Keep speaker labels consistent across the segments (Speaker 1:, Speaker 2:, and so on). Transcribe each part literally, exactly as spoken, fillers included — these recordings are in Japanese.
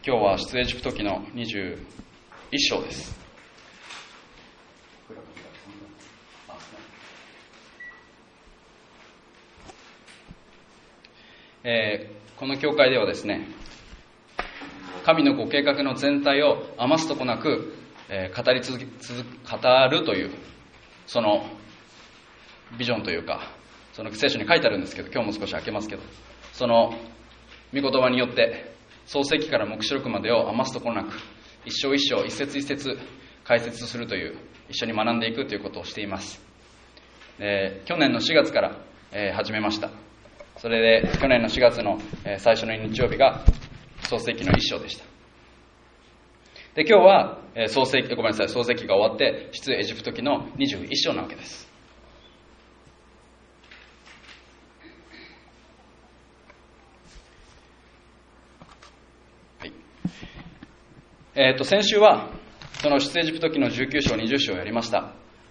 Speaker 1: 今日は出エジプト記のにじゅういっ章です。えー、この教会ではですね、神のご計画の全体を余すとこなく、えー、語り続け続語るというそのビジョンというか、その聖書に書いてあるんですけど、今日も少し開けますけど、その御言葉によって創世記から黙示録までを余すところなく一章一章一節一節解説するという、一緒に学んでいくということをしています。えー、去年のしがつから、えー、始めました。それで去年のしがつの、えー、最初の日曜日が創世記の一章でした。で今日は、えー、創世記ごめんなさい創世記が終わって出エジプト記のにじゅういっ章なわけです。えー、と先週はその出エジプト記のじゅうきゅう章にじゅう章をやりました。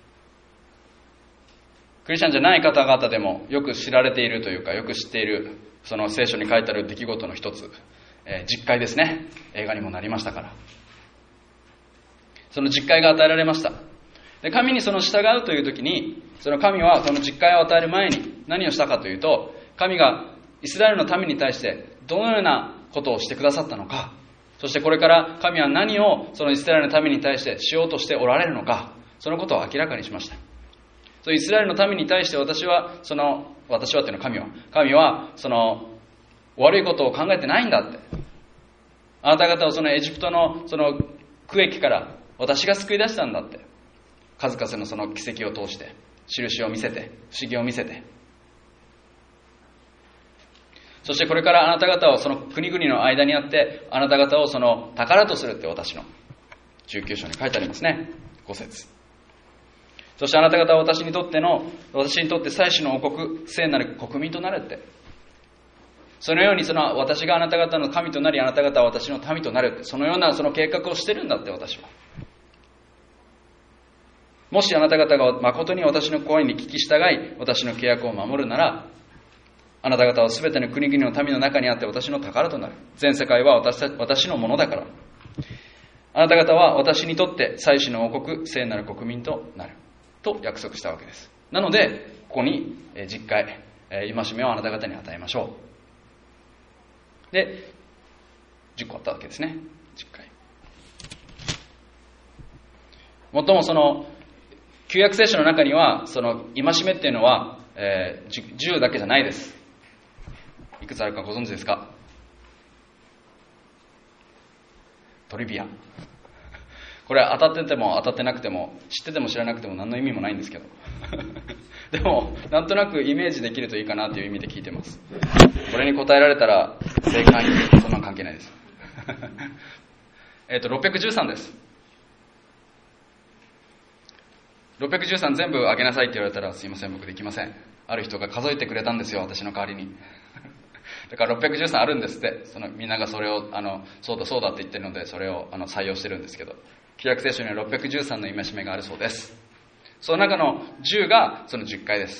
Speaker 1: クリスチャンじゃない方々でもよく知られているというか、よく知っているその聖書に書いてある出来事の一つ、えー、実会ですね。映画にもなりましたから、その実会が与えられました。で神にその従うという時に、その神はその実会を与える前に何をしたかというと、神がイスラエルの民に対してどのようなことをしてくださったのか、そしてこれから神は何をそのイスラエルの民に対してしようとしておられるのか、そのことを明らかにしました。そのイスラエルの民に対して私はその私はというのは神は神はその悪いことを考えてないんだって、あなた方をそのエジプトのその苦役から私が救い出したんだって、数々のその奇跡を通して印を見せて不思議を見せて、そしてこれからあなた方をその国々の間にあって、あなた方をその宝とするって私のじゅうきゅう章に書いてありますね。ご節。そしてあなた方は私にとっての私にとって祭司の王国、聖なる国民となるって、そのようにその私があなた方の神となり、あなた方は私の民となるって、そのようなその計画をしてるんだって。私はもしあなた方が誠に私の声に聞き従い、私の契約を守るなら、あなた方はすべての国々の民の中にあって私の宝となる。全世界は 私, 私のものだから。あなた方は私にとって祭司の王国、聖なる国民となると約束したわけです。なのでここに実戒、戒めをあなた方に与えましょう。でじゅっこあったわけですね。実戒。もっともその旧約聖書の中にはその戒めっていうのは、えー、じゅうだけじゃないです。いくつあるかご存知ですか？トリビア。これは当たってても当たってなくても、知ってても知らなくても何の意味もないんですけどでもなんとなくイメージできるといいかなという意味で聞いてます。これに答えられたら正解にそんな関係ないですえっとろっぴゃくじゅうさんです。ろっぴゃくじゅうさん全部あげなさいって言われたら、すいません僕できません。ある人が数えてくれたんですよ、私の代わりにだからろっぴゃくじゅうさんあるんですって。そのみんながそれをあのそうだそうだって言ってるので、それをあの採用してるんですけど、旧約聖書にはろっぴゃくじゅうさんの戒めがあるそうです。その中のじゅうがそのじゅっかいです。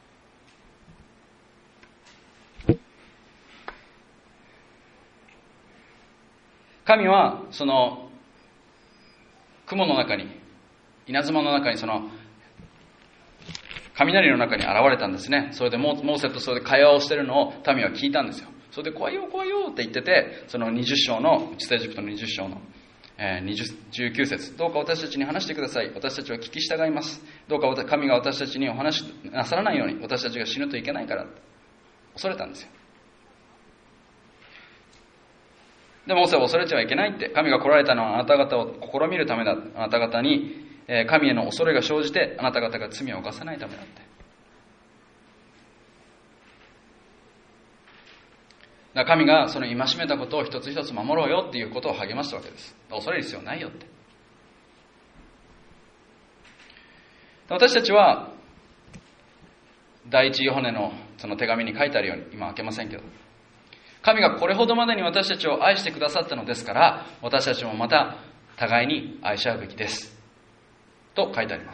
Speaker 1: 神はその雲の中に、稲妻の中に、その雷の中に現れたんですね。それでモーセとそれで会話をしているのを民は聞いたんですよ。それで怖いよ怖いよって言ってて、そのにじゅう章の出エジプトのにじゅう章の、えー、じゅうきゅう節、どうか私たちに話してください。私たちは聞き従います。どうか神が私たちにお話しなさらないように、私たちが死ぬといけないから恐れたんですよ。でもモーセは恐れてはいけないって、神が来られたのはあなた方を試みるためだ。あなた方に神への恐れが生じて、あなた方が罪を犯さないためだって。だから神がその戒めたことを一つ一つ守ろうよっていうことを励ましたわけです。恐れる必要ないよって。私たちは第一ヨハネのその手紙に書いてあるように、今開けませんけど、神がこれほどまでに私たちを愛してくださったのですから、私たちもまた互いに愛し合うべきですと書いてあります。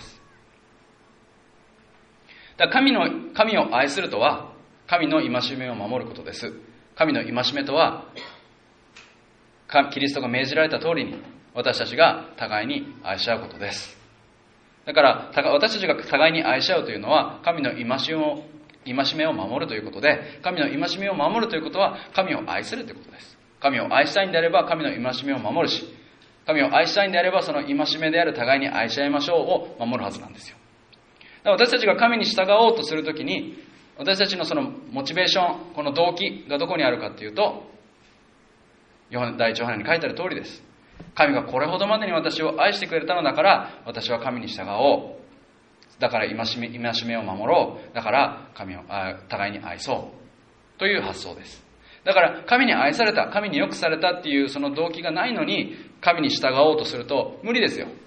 Speaker 1: だから神の神を愛するとは、神の戒めを守ることです。神の戒めとは、 キリストが命じられた通りに私たちが互いに愛し合うことです。だから私たちが互いに愛し合うというのは神の戒めを戒めを守るということで、神の戒めを守るということは神を愛するということです。神を愛したいんであれば神の戒めを守るし、神を愛したいんであればその戒めである互いに愛し合いましょうを守るはずなんですよ。だから私たちが神に従おうとするときに、私たちのそのモチベーション、この動機がどこにあるかというと、ヨハネ第一ヨハネに書いてある通りです。神がこれほどまでに私を愛してくれたのだから私は神に従おう。だから戒め、戒めを守ろう。だから神を互いに愛そうという発想です。だから神に愛された、神によくされたっていうその動機がないのに神に従おうとすると無理ですよ。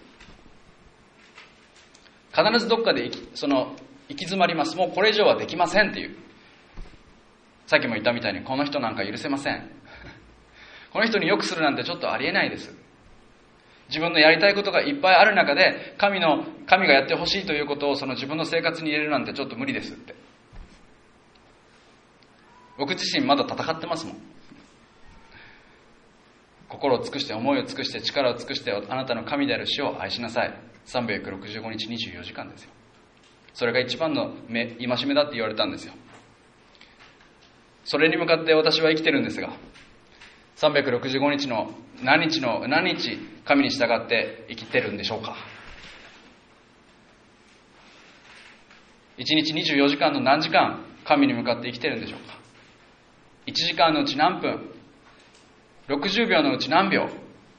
Speaker 1: 必ずどっかで行き、その行き詰まります。もうこれ以上はできませんっていう。さっきも言ったみたいにこの人なんか許せません。この人によくするなんてちょっとありえないです。自分のやりたいことがいっぱいある中で神の神がやってほしいということをその自分の生活に入れるなんてちょっと無理ですって。僕自身まだ戦ってますもん。心を尽くして思いを尽くして力を尽くしてあなたの神である主を愛しなさい。さんびゃくろくじゅうごにちにじゅうよじかんですよ。それが一番の戒めだって言われたんですよ。それに向かって私は生きてるんですが、さんびゃくろくじゅうごにちの何日の何日神に従って生きてるんでしょうか。いちにちにじゅうよじかんの何時間神に向かって生きてるんでしょうか。いちじかんのうち何分、ろくじゅうびょうのうち何秒、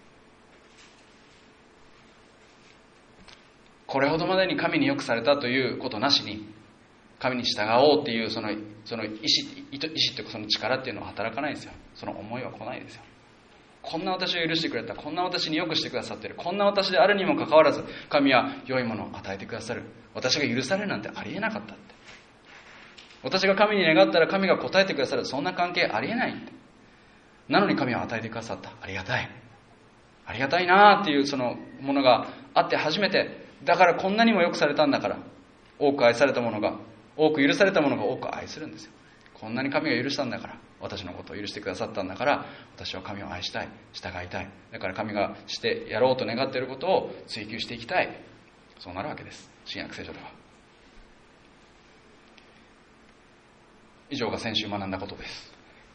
Speaker 1: これほどまでに神によくされたということなしに神に従おうっていうそのその意志、意志っていうかその力っていうのは働かないんですよ。その思いは来ないですよ。こんな私を許してくれた、こんな私によくしてくださっている、こんな私であるにもかかわらず神は良いものを与えてくださる、私が許されるなんてありえなかったって、私が神に願ったら神が答えてくださる、そんな関係ありえないって、なのに神は与えてくださった、ありがたいありがたいなっていうそのものがあって初めて、だからこんなにもよくされたんだから、多く愛されたものが多く許されたものが多く愛するんですよ。こんなに神が許したんだから、私のことを許してくださったんだから、私は神を愛したい、従いたい、だから神がしてやろうと願っていることを追求していきたい、そうなるわけです。新約聖書では。以上が先週学んだことです。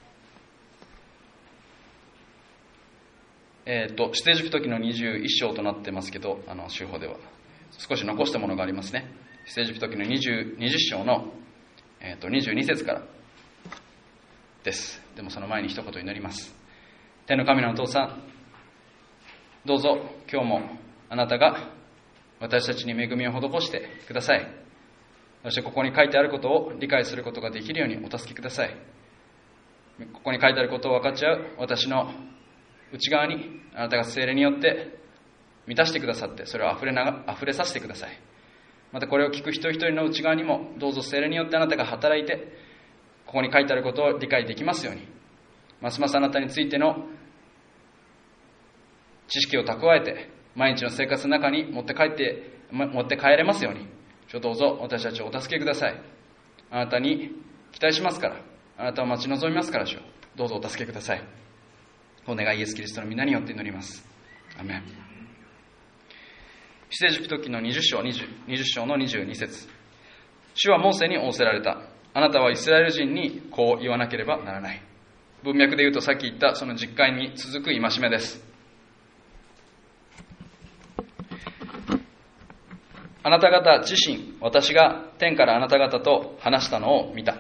Speaker 1: えっ、と出エジプト記のにじゅういっ章となってますけど、あの週報では少し残したものがありますね。出エジプト記のにじゅう、にじゅっ章の、えー、とにじゅうに節からです。でもその前に一言祈ります。天の神のお父さん、どうぞ今日もあなたが私たちに恵みを施してください。そしてここに書いてあることを理解することができるようにお助けください。ここに書いてあることを分かっちゃう私の内側にあなたが聖霊によって満たしてくださって、それをあふれながあふれさせてください。またこれを聞く一人一人の内側にもどうぞ聖霊によってあなたが働いて、ここに書いてあることを理解できますように、ますますあなたについての知識を蓄えて毎日の生活の中に持って帰って持って帰れますように、どうぞ私たちをお助けください。あなたに期待しますから、あなたを待ち望みますから、主よどうぞお助けください。お願いイエスキリストの皆によって祈ります。アメン。出エジプト記のにじゅっ章、にじゅう章のにじゅうに節。主はモーセに仰せられた。あなたはイスラエル人にこう言わなければならない。文脈で言うとさっき言ったその実会に続く戒めです。あなた方自身、私が天からあなた方と話したのを見た。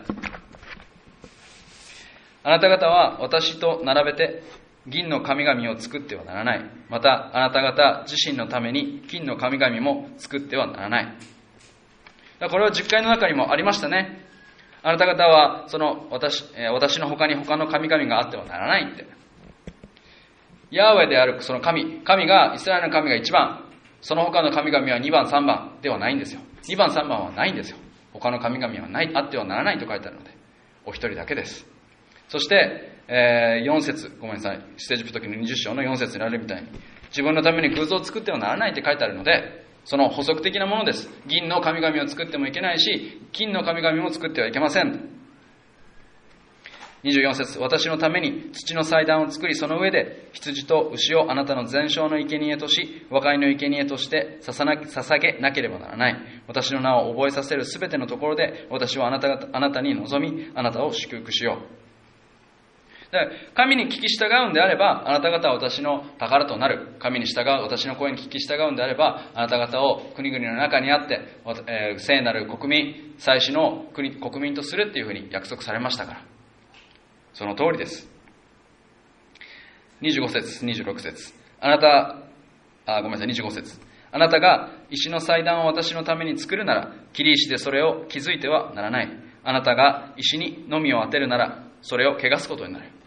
Speaker 1: あなた方は私と並べて銀の神々を作ってはならない。またあなた方自身のために金の神々も作ってはならない。これは実会の中にもありましたね。あなた方はその 私, 私の他に他の神々があってはならないって。ヤーウェであるその神、神がイスラエルの神がいちばん、その他の神々はにばんさんばんではないんですよ。にばんさんばんはないんですよ。他の神々はない、あってはならないと書いてあるので、お一人だけです。そして、えー、よん節、ごめんなさい、出エジプト記のにじゅっ章のよん節にあるみたいに、自分のために偶像を作ってはならないって書いてあるので、その補足的なものです。銀の神々を作ってもいけないし、金の神々も作ってはいけません。 にじゅうよん節、私のために土の祭壇を作り、その上で羊と牛をあなたの全焼の生贄とし、和解の生贄として捧げなければならない。私の名を覚えさせるすべてのところで、私はあなたがあなたに望み、あなたを祝福しよう。だから神に聞き従うんであれば、あなた方は私の宝となる。神に従う、私の声に聞き従うんであれば、あなた方を国々の中にあって、えー、聖なる国民、祭司の国国民とするっていうふうに約束されましたから。その通りです。にじゅうご節、にじゅうろく節。あなた、あ、ごめんなさい、にじゅうご節。あなたが石の祭壇を私のために作るなら、切り石でそれを築いてはならない。あなたが石にのみを当てるなら、それを汚すことになる。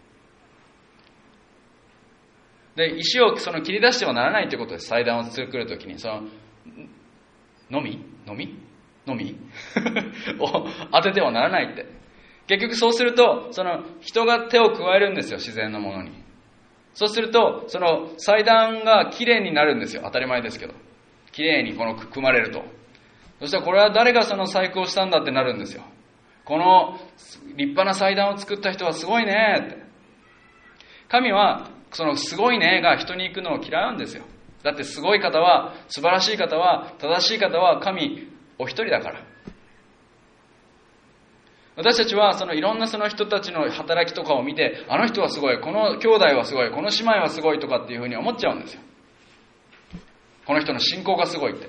Speaker 1: で、石をその切り出してはならないということです。祭壇を作るときに、その、のみのみのみを当ててはならないって。結局そうすると、その人が手を加えるんですよ、自然のものに。そうすると、その祭壇がきれいになるんですよ。当たり前ですけど。きれいにこの組まれると。そしたらこれは誰がその細工をしたんだってなるんですよ。この立派な祭壇を作った人はすごいねって。神はそのすごいねが人に行くのを嫌うんですよ。だってすごい方は、素晴らしい方は、正しい方は神お一人だから。私たちはそのいろんなその人たちの働きとかを見て、あの人はすごい、この兄弟はすごい、この姉妹はすごいとかっていうふうに思っちゃうんですよ。この人の信仰がすごいって。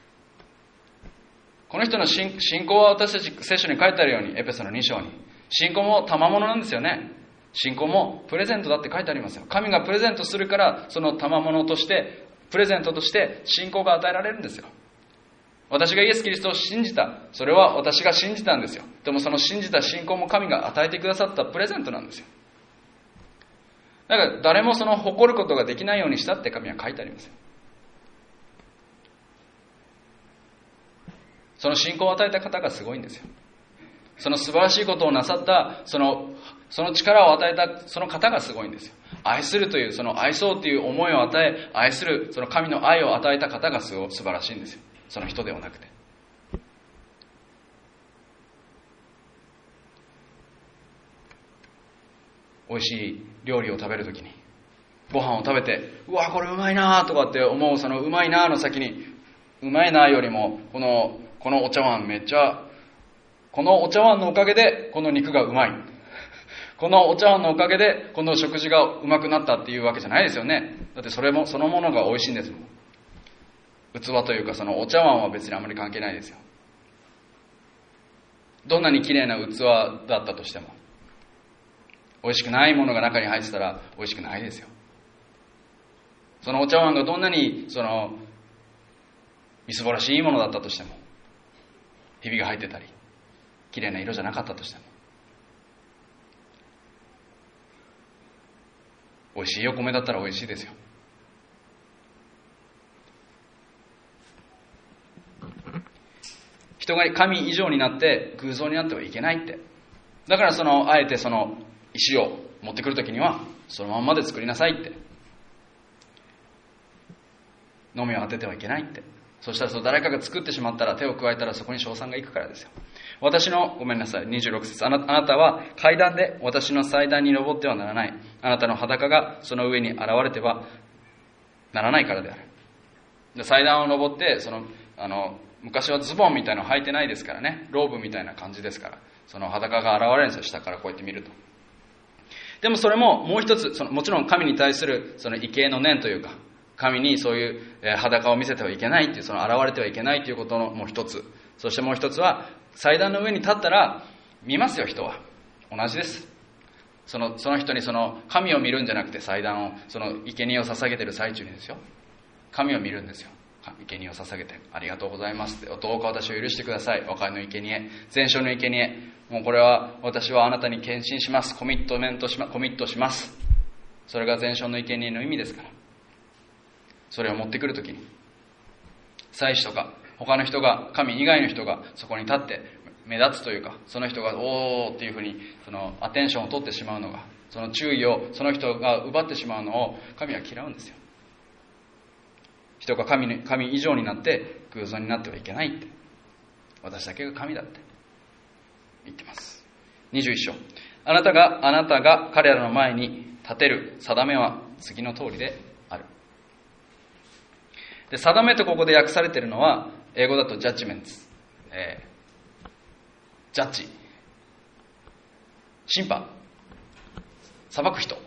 Speaker 1: この人の信仰は私たち聖書に書いてあるように、エペソのに章に。信仰も賜物なんですよね。信仰もプレゼントだって書いてありますよ。神がプレゼントするから、その賜物として、プレゼントとして信仰が与えられるんですよ。私がイエス・キリストを信じた。それは私が信じたんですよ。でもその信じた信仰も神が与えてくださったプレゼントなんですよ。だから誰もその誇ることができないようにしたって神は書いてありますよ。その信仰を与えた方がすごいんですよ。その素晴らしいことをなさった、その、その力を与えたその方がすごいんですよ。愛するという、その愛そうという思いを与え、愛する、その神の愛を与えた方がすご素晴らしいんですよ。その人ではなくて。美味しい料理を食べるときに、ご飯を食べて、うわ、これうまいなとかって思う、そのうまいなの先に、うまいなよりも、この、このお茶碗めっちゃ、このお茶碗のおかげで、この肉がうまい。このお茶碗のおかげで、この食事がうまくなったっていうわけじゃないですよね。だってそれも、そのものが美味しいんですもん。器というか、そのお茶碗は別にあまり関係ないですよ。どんなに綺麗な器だったとしても、美味しくないものが中に入ってたら美味しくないですよ。そのお茶碗がどんなにそのみすぼらしいものだったとしても、ひびが入ってたり綺麗な色じゃなかったとしても、美味しいお米だったら美味しいですよ。人が神以上になって偶像になってはいけないって。だからそのあえてその石を持ってくるときにはそのまんまで作りなさいって。のみを当ててはいけないって。そしたらその誰かが作ってしまったら、手を加えたらそこに称賛がいくからですよ。私の、ごめんなさい、にじゅうろく節、あな、あなたは階段で私の祭壇に登ってはならない。あなたの裸がその上に現れてはならないからである。で、祭壇を登って、その、あの、昔はズボンみたいなの履いてないですからね、ローブみたいな感じですから、その裸が現れるんですよ、下からこうやって見ると。でもそれももう一つ、そのもちろん神に対するその畏敬の念というか、神にそういう裸を見せてはいけないっていう、その現れてはいけないということのもう一つ。そしてもう一つは、祭壇の上に立ったら見ますよ、人は。同じです。その、その人にその神を見るんじゃなくて、祭壇を、その生贄を捧げている最中にですよ。神を見るんですよ。生贄を捧げて、ありがとうございますって、どうか私を許してください。和解の生贄、全焼の生贄、もうこれは私はあなたに献身します。コミットメントしま、コミットします。それが全焼の生贄の意味ですから。それを持ってくるときに、祭司とか他の人が、神以外の人がそこに立って目立つというか、その人がおーっていうふうにそのアテンションを取ってしまうのが、その注意をその人が奪ってしまうのを神は嫌うんですよ。人が 神, 神以上になって偶像になってはいけないって、私だけが神だって言ってます。にじゅういっ章、 あなたがあなたが彼らの前に立てる定めは次の通りである。で、定めとここで訳されているのは、英語だとジャッジメント、えー、ジャッジ、審判、裁く人、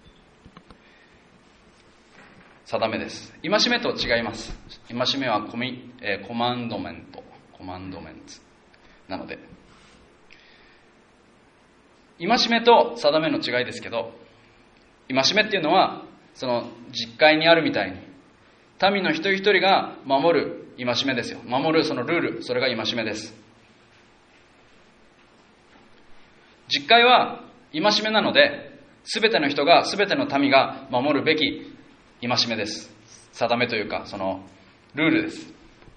Speaker 1: 定めです。戒めと違います。戒めはコミ、えー、コマンドメント、コマンドメントなので、戒めと定めの違いですけど、戒めっていうのはその実会にあるみたいに民の一人一人が守る戒めですよ。守るそのルール、それが戒めです。実会は戒めなので、すべての人が、すべての民が守るべき戒めです。定めというか、そのルールです。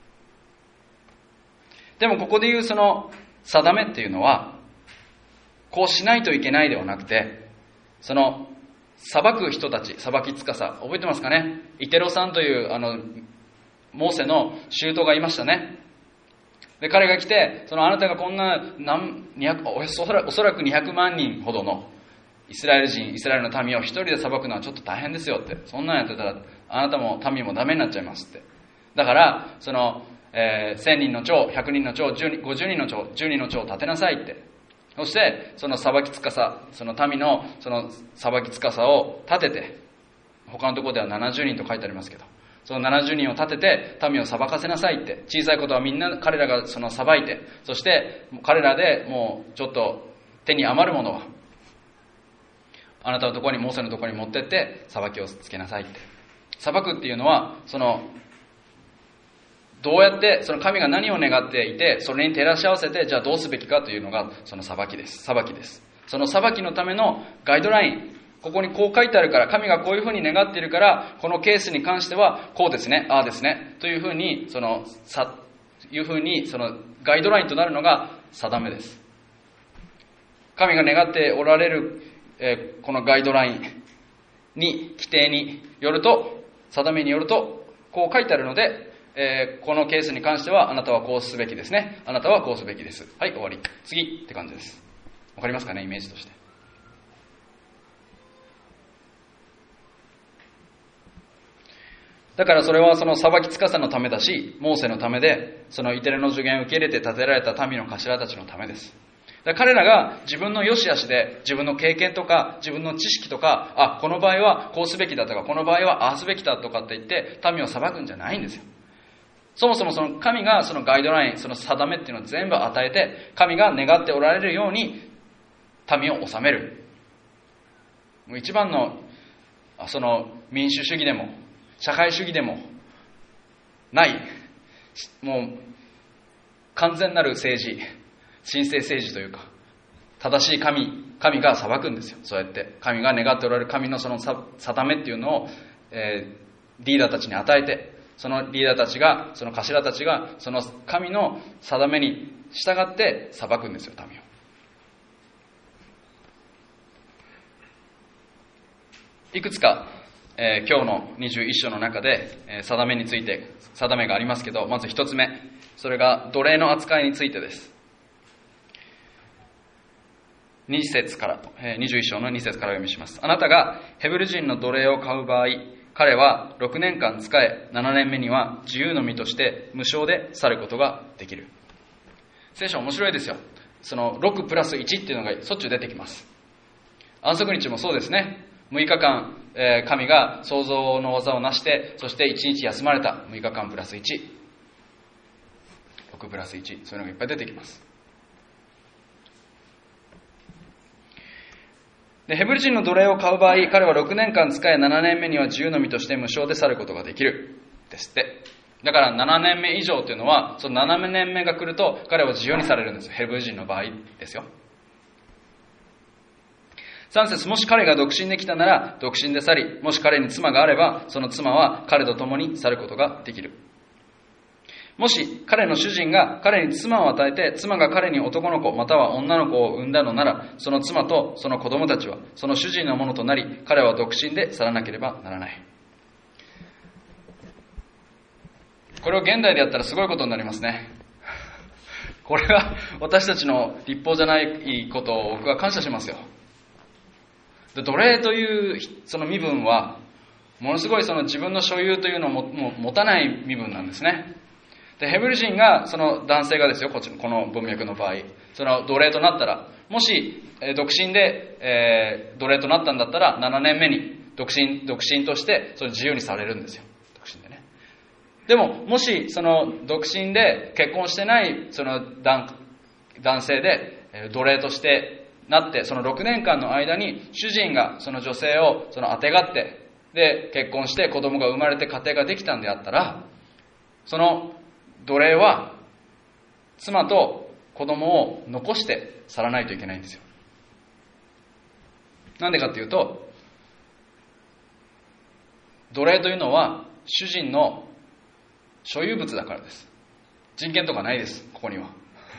Speaker 1: でもここで言うその定めっていうのは、こうしないといけないではなくて、その裁く人たち、裁きつかさ、覚えてますかね。イテロさんというあのモーセの舅がいましたね。で、彼が来て、そのあなたがこんな何にひゃくおそらおそらくにひゃくまんにんほどのイスラエル人、イスラエルの民を一人で裁くのはちょっと大変ですよって。そんなんやってたらあなたも民もダメになっちゃいますって。だからその、えー、せんにんの長、ひゃくにんの長、じゅうにん、ごじゅうにんの長、じゅうにんの長を立てなさいって。そしてその裁きつかさ、その民のその裁きつかさを立てて、他のところではななじゅうにんと書いてありますけど、そのななじゅうにんを立てて民を裁かせなさいって。小さいことはみんな彼らがその裁いて、そして彼らでもうちょっと手に余るものはあなたのところに、モーセのところに持ってって裁きをつけなさいって。裁くっていうのは、そのどうやってその神が何を願っていて、それに照らし合わせてじゃあどうすべきかというのがその裁きです。裁きです。その裁きのためのガイドライン、ここにこう書いてあるから、神がこういうふうに願っているから、このケースに関してはこうですね、ああですねというふうにそのさいうふうにそのガイドラインとなるのが定めです。神が願っておられる、えー、このガイドラインに、規定によると、定めによるとこう書いてあるので、えー、このケースに関してはあなたはこうすべきですね、あなたはこうすべきです、はい終わり、次って感じです。わかりますかね、イメージとして。だからそれはその裁きつかさのためだし、モーセのためで、そのイテレの助言を受け入れて建てられた民の頭たちのためです。だから彼らが自分の良し悪しで、自分の経験とか自分の知識とか、あ、この場合はこうすべきだとか、この場合はああすべきだとかって言って民を裁くんじゃないんですよ。そもそもその神がそのガイドライン、その定めっていうのを全部与えて、神が願っておられるように民を治める。もう一番のその民主主義でも社会主義でもない、もう完全なる政治、神聖政治というか、正しい神、神が裁くんですよ。そうやって神が願っておられる神のその定めっていうのを、えー、リーダーたちに与えて、そのリーダーたちが、その頭たちがその神の定めに従って裁くんですよ、民を。いくつか、えー、今日のにじゅういっ章の中で、えー、定めについて定めがありますけど、まず一つ目、それが奴隷の扱いについてです。に節から、えー、にじゅういっ章のに節からお読みします。あなたがヘブル人の奴隷を買う場合、彼はろくねんかん仕え、ななねんめには自由の身として無償で去ることができる。聖書面白いですよ。そのろくプラスいちっていうのがしょっちゅう出てきます。安息日もそうですね。むいかかん、えー、神が創造の技を成して、そしていちにち休まれた。むいかかんプラスいち、ろくプラスいち、そういうのがいっぱい出てきます。でヘブル人の奴隷を買う場合、彼はろくねんかん仕え、ななねんめには自由の身として無償で去ることができるですって。だからななねんめ以上というのは、そのななねんめが来ると彼は自由にされるんです。ヘブル人の場合ですよ。さん節、もし彼が独身で来たなら独身で去り、もし彼に妻があればその妻は彼と共に去ることができる。もし彼の主人が彼に妻を与えて、妻が彼に男の子または女の子を産んだのなら、その妻とその子供たちはその主人のものとなり、彼は独身で去らなければならない。これを現代でやったらすごいことになりますね。 これは私たちの立法じゃないことを僕は感謝しますよ。で奴隷というその身分はものすごいその自分の所有というのをもも持たない身分なんですね。でヘブル人がその男性がですよ、こっちこの文脈の場合その奴隷となったら、もし、えー、独身で、えー、奴隷となったんだったらななねんめに独身独身としてそれ自由にされるんですよ。独身でね。でももしその独身で結婚してないその 男, 男性で、えー、奴隷としてなって、そのろくねんかんの間に主人がその女性をそのあてがってで結婚して子供が生まれて家庭ができたんであったら、その奴隷は妻と子供を残して去らないといけないんですよ。なんでかっていうと、奴隷というのは主人の所有物だからです。人権とかないです、ここには。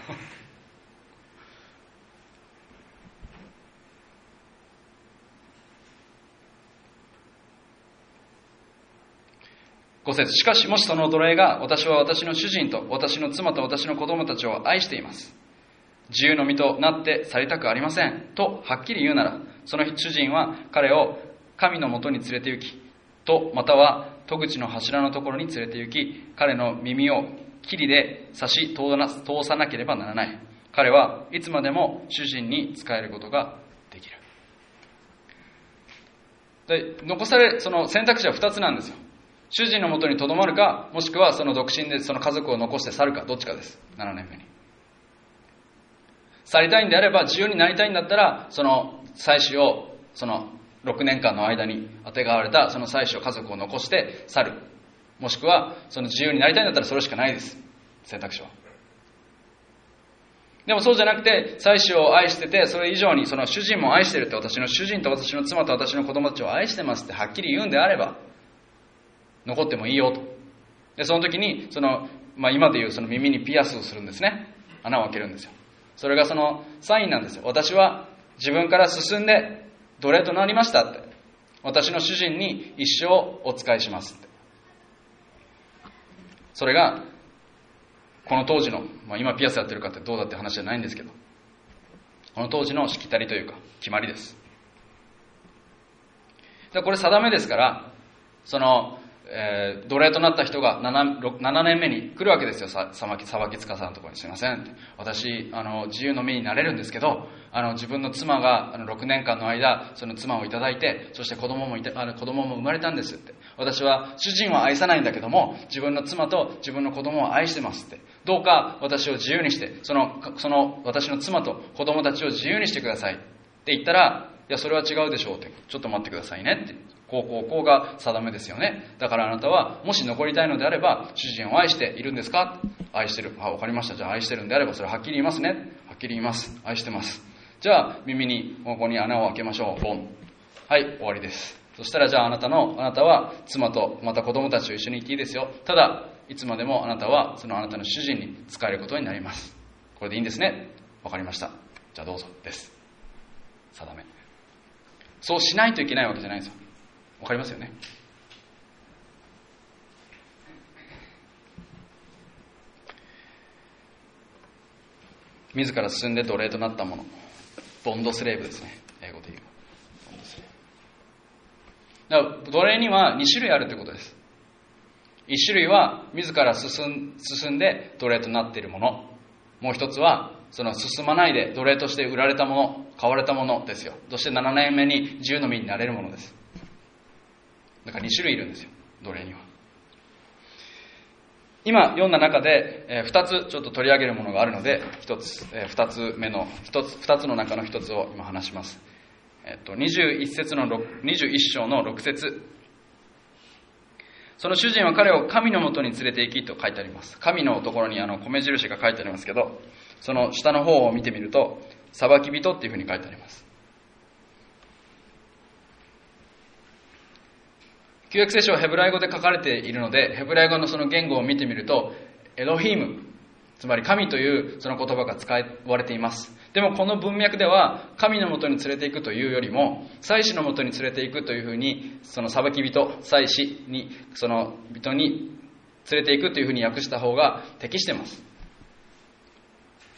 Speaker 1: ご節、しかしもしその奴隷が、私は私の主人と私の妻と私の子供たちを愛しています、自由の身となって去りたくありませんとはっきり言うなら、その主人は彼を神のもとに連れて行き、とまたは戸口の柱のところに連れて行き、彼の耳を切で差し通さなければならない。彼はいつまでも主人に仕えることができる。で残されその選択肢はふたつなんですよ。主人のもとにとどまるか、もしくはその独身でその家族を残して去るか、どっちかです。ななねんめに去りたいんであれば、自由になりたいんだったら、その妻子をそのろくねんかんの間にあてがわれたその妻子を家族を残して去る、もしくはその自由になりたいんだったらそれしかないです、選択肢は。でもそうじゃなくて、妻子を愛してて、それ以上にその主人も愛してるって、私の主人と私の妻と私の子供たちを愛してますってはっきり言うんであれば、残ってもいいよと。でその時にその、まあ、今でいうその耳にピアスをするんですね。穴を開けるんですよ。それがそのサインなんですよ。私は自分から進んで奴隷となりましたって、私の主人に一生お仕えしますって。それがこの当時の、まあ、今ピアスやってるかってどうだって話じゃないんですけど、この当時のしきたりというか決まりです。でこれ定めですから、そのえー、奴隷となった人が 7, ななねんめに来るわけですよ。ささばきつかさんのところに、すいませんって、私あの自由の身になれるんですけど、あの自分の妻があのろくねんかんの間その妻をいただいて、そして子供もいたあの子供も生まれたんですって。私は主人は愛さないんだけども、自分の妻と自分の子供を愛してますって。どうか私を自由にして、そのその私の妻と子供たちを自由にしてくださいって言ったら、いやそれは違うでしょうって、ちょっと待ってくださいねって、こうこうこうが定めですよね。だからあなたはもし残りたいのであれば、主人を愛しているんですか。愛してる。あ、わかりました。じゃあ愛してるんであればそれはっきり言いますね。はっきり言います。愛してます。じゃあ耳にここに穴を開けましょう。ボン。はい、終わりです。そしたらじゃああなたのあなたは妻とまた子供たちと一緒にいていいですよ。ただいつまでもあなたはそのあなたの主人に仕えることになります。これでいいんですね。わかりました。じゃあどうぞです。定め。そうしないといけないわけじゃないんですよ。わかりますよね。自ら進んで奴隷となったもの、ボンドスレーブですね、英語で言うボンドスレーブ。だから奴隷にはに種類あるということです。いち種類は自ら進ん、進んで奴隷となっているもの、もう一つはその進まないで奴隷として売られたもの、買われたものですよ。そしてななねんめに自由の身になれるものです。だからに種類いるんですよ、奴隷には。今読んだ中で、えー、ふたつちょっと取り上げるものがあるので、ひとつ、えー、ふたつめのひとつ、ふたつの中のひとつを今話します。えっとにじゅういっ節のにじゅういっ章のろく節。その主人は彼を神のもとに連れて行きと書いてあります。神のところにあの米印が書いてありますけど、その下の方を見てみると裁き人っていうふうに書いてあります。旧約聖書はヘブライ語で書かれているので、ヘブライ語のその言語を見てみるとエロヒーム、つまり神というその言葉が使われています。でもこの文脈では神のもとに連れて行くというよりも、祭司のもとに連れて行くというふうに、その裁き人、祭司に、その人に連れて行くというふうに訳した方が適しています。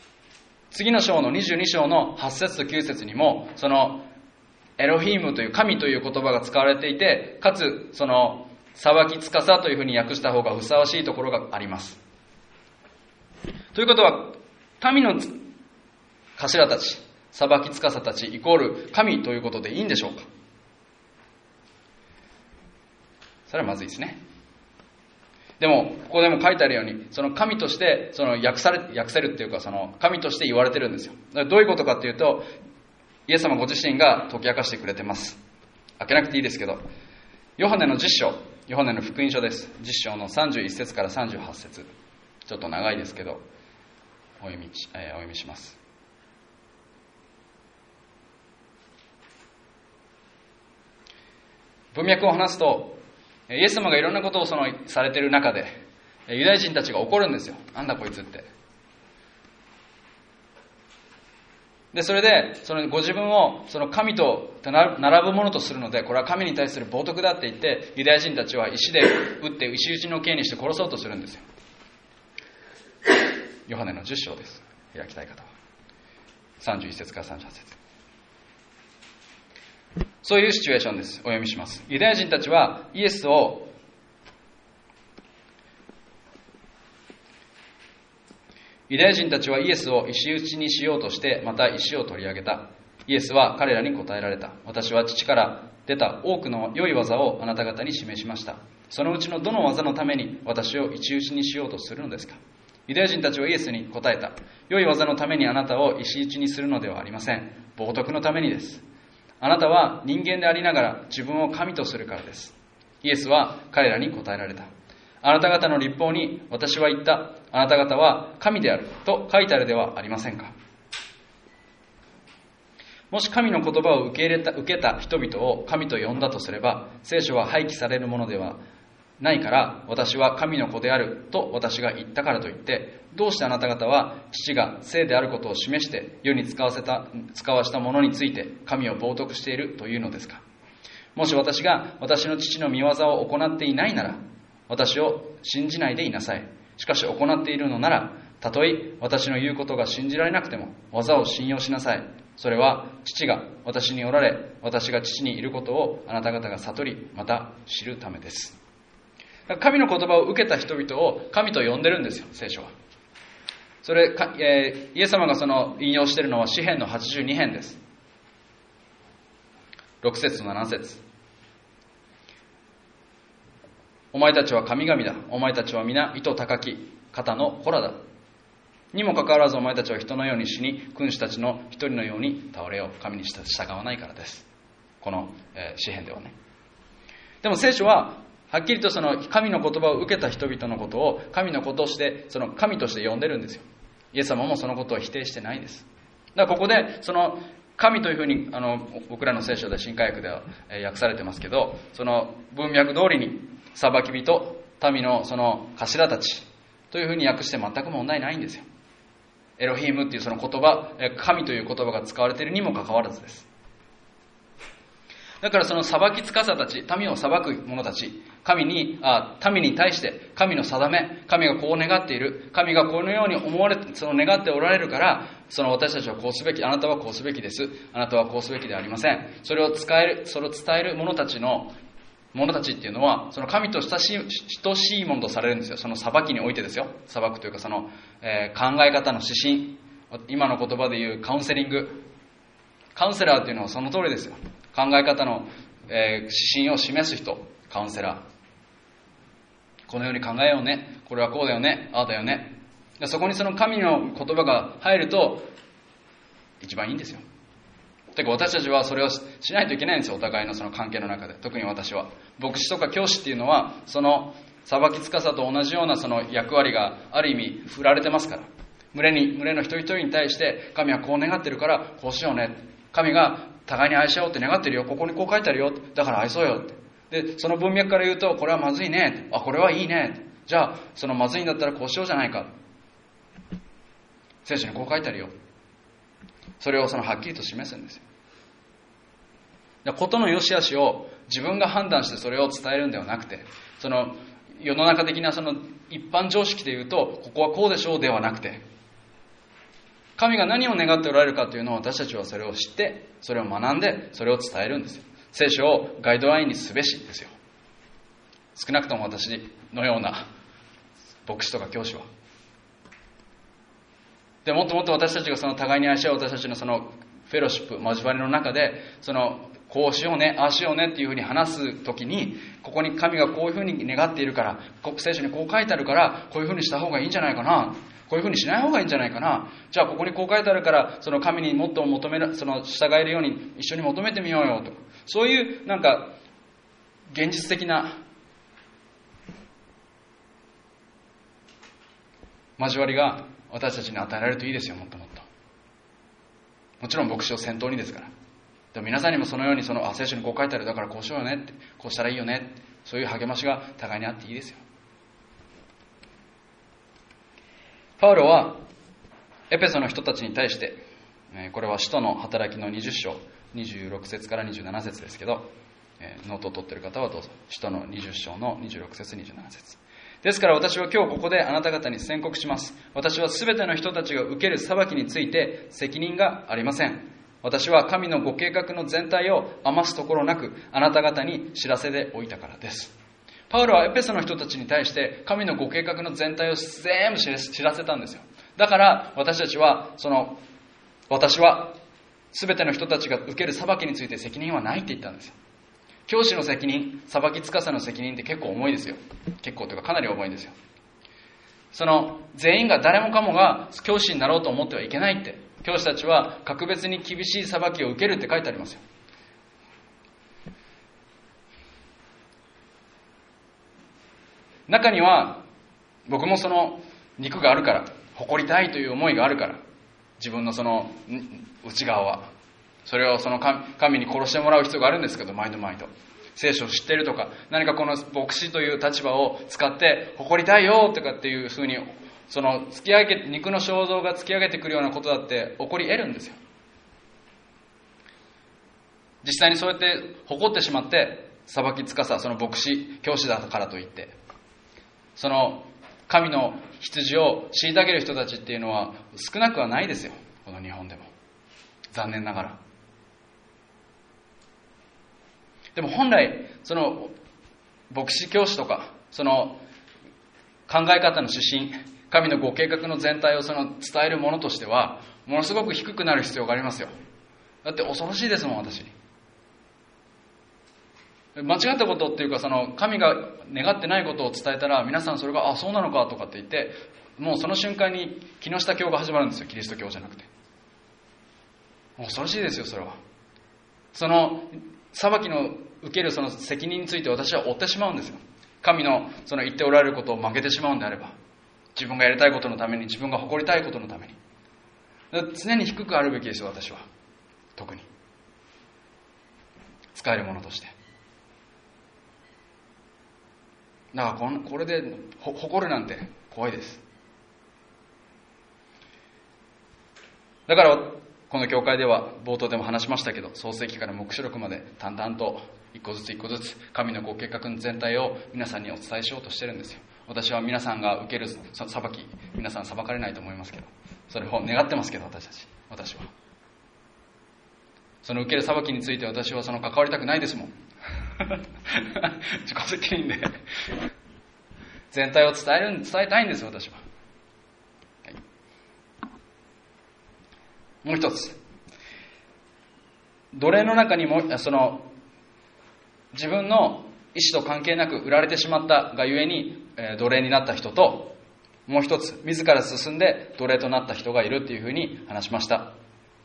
Speaker 1: 次の章のにじゅうに章のはち節ときゅう節にも、そのエロヒームという神という言葉が使われていて、かつその裁き司というふうに訳した方がふさわしいところがあります。ということは、民の頭たち、裁き司たちイコール神ということでいいんでしょうか。それはまずいですね。でもここでも書いてあるように、その神としてその訳され訳せるっていうか、その神として言われてるんですよ。どういうことかっていうと、イエス様ご自身が解き明かしてくれてます。開けなくていいですけど、ヨハネのじゅっ章、ヨハネの福音書です。じゅっ章のさんじゅういち節からさんじゅうはち節、ちょっと長いですけどお読み、えー、お読みします。文脈を話すと、イエス様がいろんなことをそのされている中で、ユダヤ人たちが怒るんですよ。なんだこいつって。で、それで、そのご自分をその神と並ぶものとするので、これは神に対する冒涜だって言って、ユダヤ人たちは石で撃って石打ちの刑にして殺そうとするんですよ。ヨハネのじゅっ章です。開きたい方は。さんじゅういち節からさんじゅうはち節。そういうシチュエーションです。お読みします。ユダヤ人たちはイエスをユダヤ人たちはイエスを石打ちにしようとして、また石を取り上げた。イエスは彼らに答えられた。私は父から出た多くの良い技をあなた方に示しました。そのうちのどの技のために私を石打ちにしようとするのですか。ユダヤ人たちはイエスに答えた。良い技のためにあなたを石打ちにするのではありません。冒涜のためにです。あなたは人間でありながら自分を神とするからです。イエスは彼らに答えられた。あなた方の律法に私は言った。あなた方は神であると書いてあるではありませんか。もし神の言葉を受け入れた、受けた人々を神と呼んだとすれば、聖書は廃棄されるものではないから、私は神の子であると私が言ったからといって、どうしてあなた方は父が聖であることを示して世に使わせた、使わしたものについて神を冒涜しているというのですか。もし私が私の父の御業を行っていないなら、私を信じないでいなさい。しかし行っているのなら、たとえ私の言うことが信じられなくても技を信用しなさい。それは父が私におられ、私が父にいることをあなた方が悟り、また知るためです。神の言葉を受けた人々を神と呼んでるんですよ、聖書は。それ、えー、イエス様がその引用しているのは詩編のはちじゅうに編です。ろく節となな節。お前たちは神々だ。お前たちは皆糸高き肩の子らだ。にもかかわらずお前たちは人のように死に、君主たちの一人のように倒れよう。神に従わないからです。この、えー、詩編ではね。でも聖書ははっきりとその神の言葉を受けた人々のことを神の子として、その神として呼んでるんですよ。イエス様もそのことを否定してないです。だからここでその神というふうにあの僕らの聖書で新化訳では訳されてますけど、その文脈通りに裁き人、民のその頭たちというふうに訳して全く問題ないんですよ。エロヒームっていうその言葉、神という言葉が使われているにもかかわらずです。だからその裁き司たち、民を裁く者たち、神にあ民に対して神の定め、神がこう願っている、神がこのように思われて、その願っておられるから、その私たちはこうすべき、あなたはこうすべきです、あなたはこうすべきではありません。それを使える、それを伝える者たちの者たちっていうのは、その神と親しい、等しいものとされるんですよ。その裁きにおいてですよ。裁くというかその、えー、考え方の指針、今の言葉で言うカウンセリング、カウンセラーっていうのはその通りですよ。考え方の、えー、指針を示す人、カウンセラー。このように考えようね、これはこうだよね、ああだよね。でそこにその神の言葉が入ると一番いいんですよ。てか私たちはそれをしないといけないんですよ。お互いのその関係の中で。特に私は牧師とか教師っていうのはその裁き司と同じようなその役割がある意味振られてますから、群れに群れの一人一人に対して神はこう願ってるからこうしようね、神が互いに愛し合おうって願ってるよ、ここにこう書いてあるよ、だから愛そうよって。でその文脈から言うと、これはまずいね、あこれはいいね、じゃあそのまずいんだったらこうしようじゃないか、聖書にこう書いてあるよ、それをそのはっきりと示すんですよ。ことの良し悪しを自分が判断してそれを伝えるんではなくて、その世の中的なその一般常識で言うとここはこうでしょうではなくて、 神が何を願っておられるかというのを私たちはそれを知って、それを学んで、それを伝えるんですよ。聖書をガイドラインにすべしですよ。少なくとも私のような牧師とか教師は。でもっともっと私たちがその互いに愛し合う私たちのそのフェローシップ、交わりの中で、そのこうしようね、ああしようねっていうふうに話すときに、ここに神がこういうふうに願っているから、聖書にこう書いてあるから、こういうふうにした方がいいんじゃないかな、こういうふうにしない方がいいんじゃないかな、じゃあここにこう書いてあるから、その神にもっと求める、その従えるように一緒に求めてみようよとか、そういうなんか現実的な交わりが私たちに与えられるといいですよ。もっともっと、もちろん牧師を先頭にですから。でも皆さんにもそのように、そのあ聖書にこう書いてある、だからこうしようよねって、こうしたらいいよねって、そういう励ましが互いにあっていいですよ。パウロはエペソの人たちに対して、これは使徒の働きのにじゅっ章にじゅうろく節からにじゅうなな節ですけど、ノートを取っている方はどうぞ。使徒のにじゅっ章のにじゅうろく節にじゅうなな節。ですから私は今日ここであなた方に宣告します。私はすべての人たちが受ける裁きについて責任がありません。私は神のご計画の全体を余すところなくあなた方に知らせておいたからです。パウロはエペソの人たちに対して神のご計画の全体を全部知らせたんですよ。だから私たちはその私はすべての人たちが受ける裁きについて責任はないって言ったんですよ。教師の責任、裁き司の責任って結構重いですよ。結構というかかなり重いんですよ。その全員が誰もかもが教師になろうと思ってはいけないって、教師たちは格別に厳しい裁きを受けるって書いてありますよ。中には僕もその肉があるから、誇りたいという思いがあるから、自分のその内側はそれをその神に殺してもらう必要があるんですけど、毎度毎度聖書を知っているとか、何かこの牧師という立場を使って誇りたいよとかっていうふうに、その突き上げ肉の衝動が突き上げてくるようなことだって起こり得るんですよ。実際にそうやって誇ってしまって、裁き司、その牧師教師だからといってその神の羊を虐げる人たちっていうのは少なくはないですよ、この日本でも。残念ながら。でも本来その牧師教師とか、その考え方の指針、神のご計画の全体をその伝えるものとしては、ものすごく低くなる必要がありますよ。だって恐ろしいですもん、私。間違ったことっていうか、その神が願ってないことを伝えたら、皆さんそれがあそうなのかとかって言って、もうその瞬間に木下教が始まるんですよ。キリスト教じゃなくて。恐ろしいですよ、それは。その裁きの受けるその責任について私は負ってしまうんですよ。神のその言っておられることを曲げてしまうんであれば、自分がやりたいことのために、自分が誇りたいことのために、常に低くあるべきですよ、私は。特に使えるものとして。だからこのこれで誇るなんて怖いです。だからこの教会では冒頭でも話しましたけど、創世記から黙示録まで淡々と一個ずつ一個ずつ神のご計画の全体を皆さんにお伝えしようとしてるんですよ。私は皆さんが受ける裁き、皆さん裁かれないと思いますけど、それを願ってますけど、私たち私はその受ける裁きについて私はその関わりたくないですもん自己責任で全体を伝える伝えたいんです、私は。はい、もう一つ、奴隷の中にもその自分の意思と関係なく売られてしまったがゆえに、えー、奴隷になった人と、もう一つ自ら進んで奴隷となった人がいるっていうふうに話しました。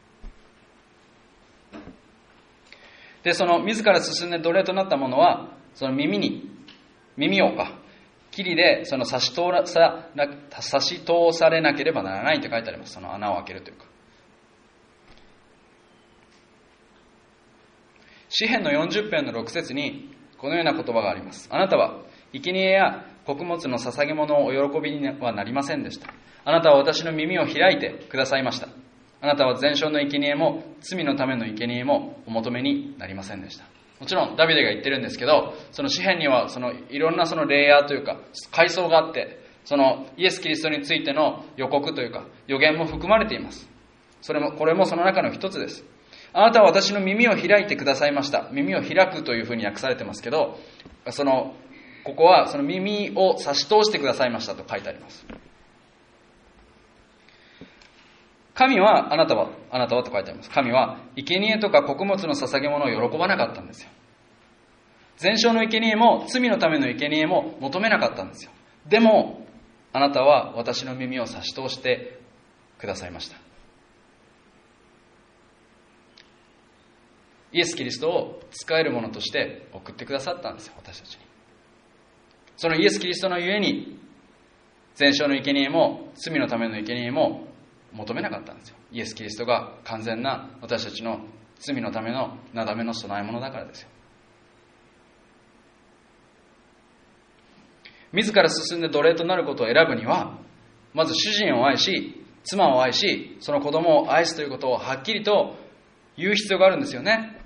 Speaker 1: でその自ら進んで奴隷となったものは、その耳に耳をか霧でその差し通さ差し通されなければならないって書いてあります。その穴を開けるというか。詩編のよんじゅっ編のろく節にこのような言葉があります。あなたは生贄や穀物の捧げ物をお喜びにはなりませんでした。あなたは私の耳を開いてくださいました。あなたは全焼の生贄も罪のための生贄もお求めになりませんでした。もちろんダビデが言ってるんですけど、その詩編にはそのいろんなそのレイヤーというか階層があって、そのイエス・キリストについての予告というか予言も含まれています。 それも、これもその中の一つです。あなたは私の耳を開いてくださいました。耳を開くというふうに訳されてますけど、その、ここはその耳を差し通してくださいましたと書いてあります。神は、あなたは、あなたはと書いてあります。神は、生贄とか穀物の捧げ物を喜ばなかったんですよ。全焼の生贄も、罪のための生贄も求めなかったんですよ。でも、あなたは私の耳を差し通してくださいました。イエス・キリストを使えるものとして送ってくださったんですよ、私たちに。そのイエス・キリストのゆえに、全焼の生贄も、罪のための生贄も、求めなかったんですよ。イエス・キリストが完全な私たちの罪のためのなだめの備え物だからですよ。自ら進んで奴隷となることを選ぶには、まず主人を愛し、妻を愛し、その子供を愛すということをはっきりと言う必要があるんですよね。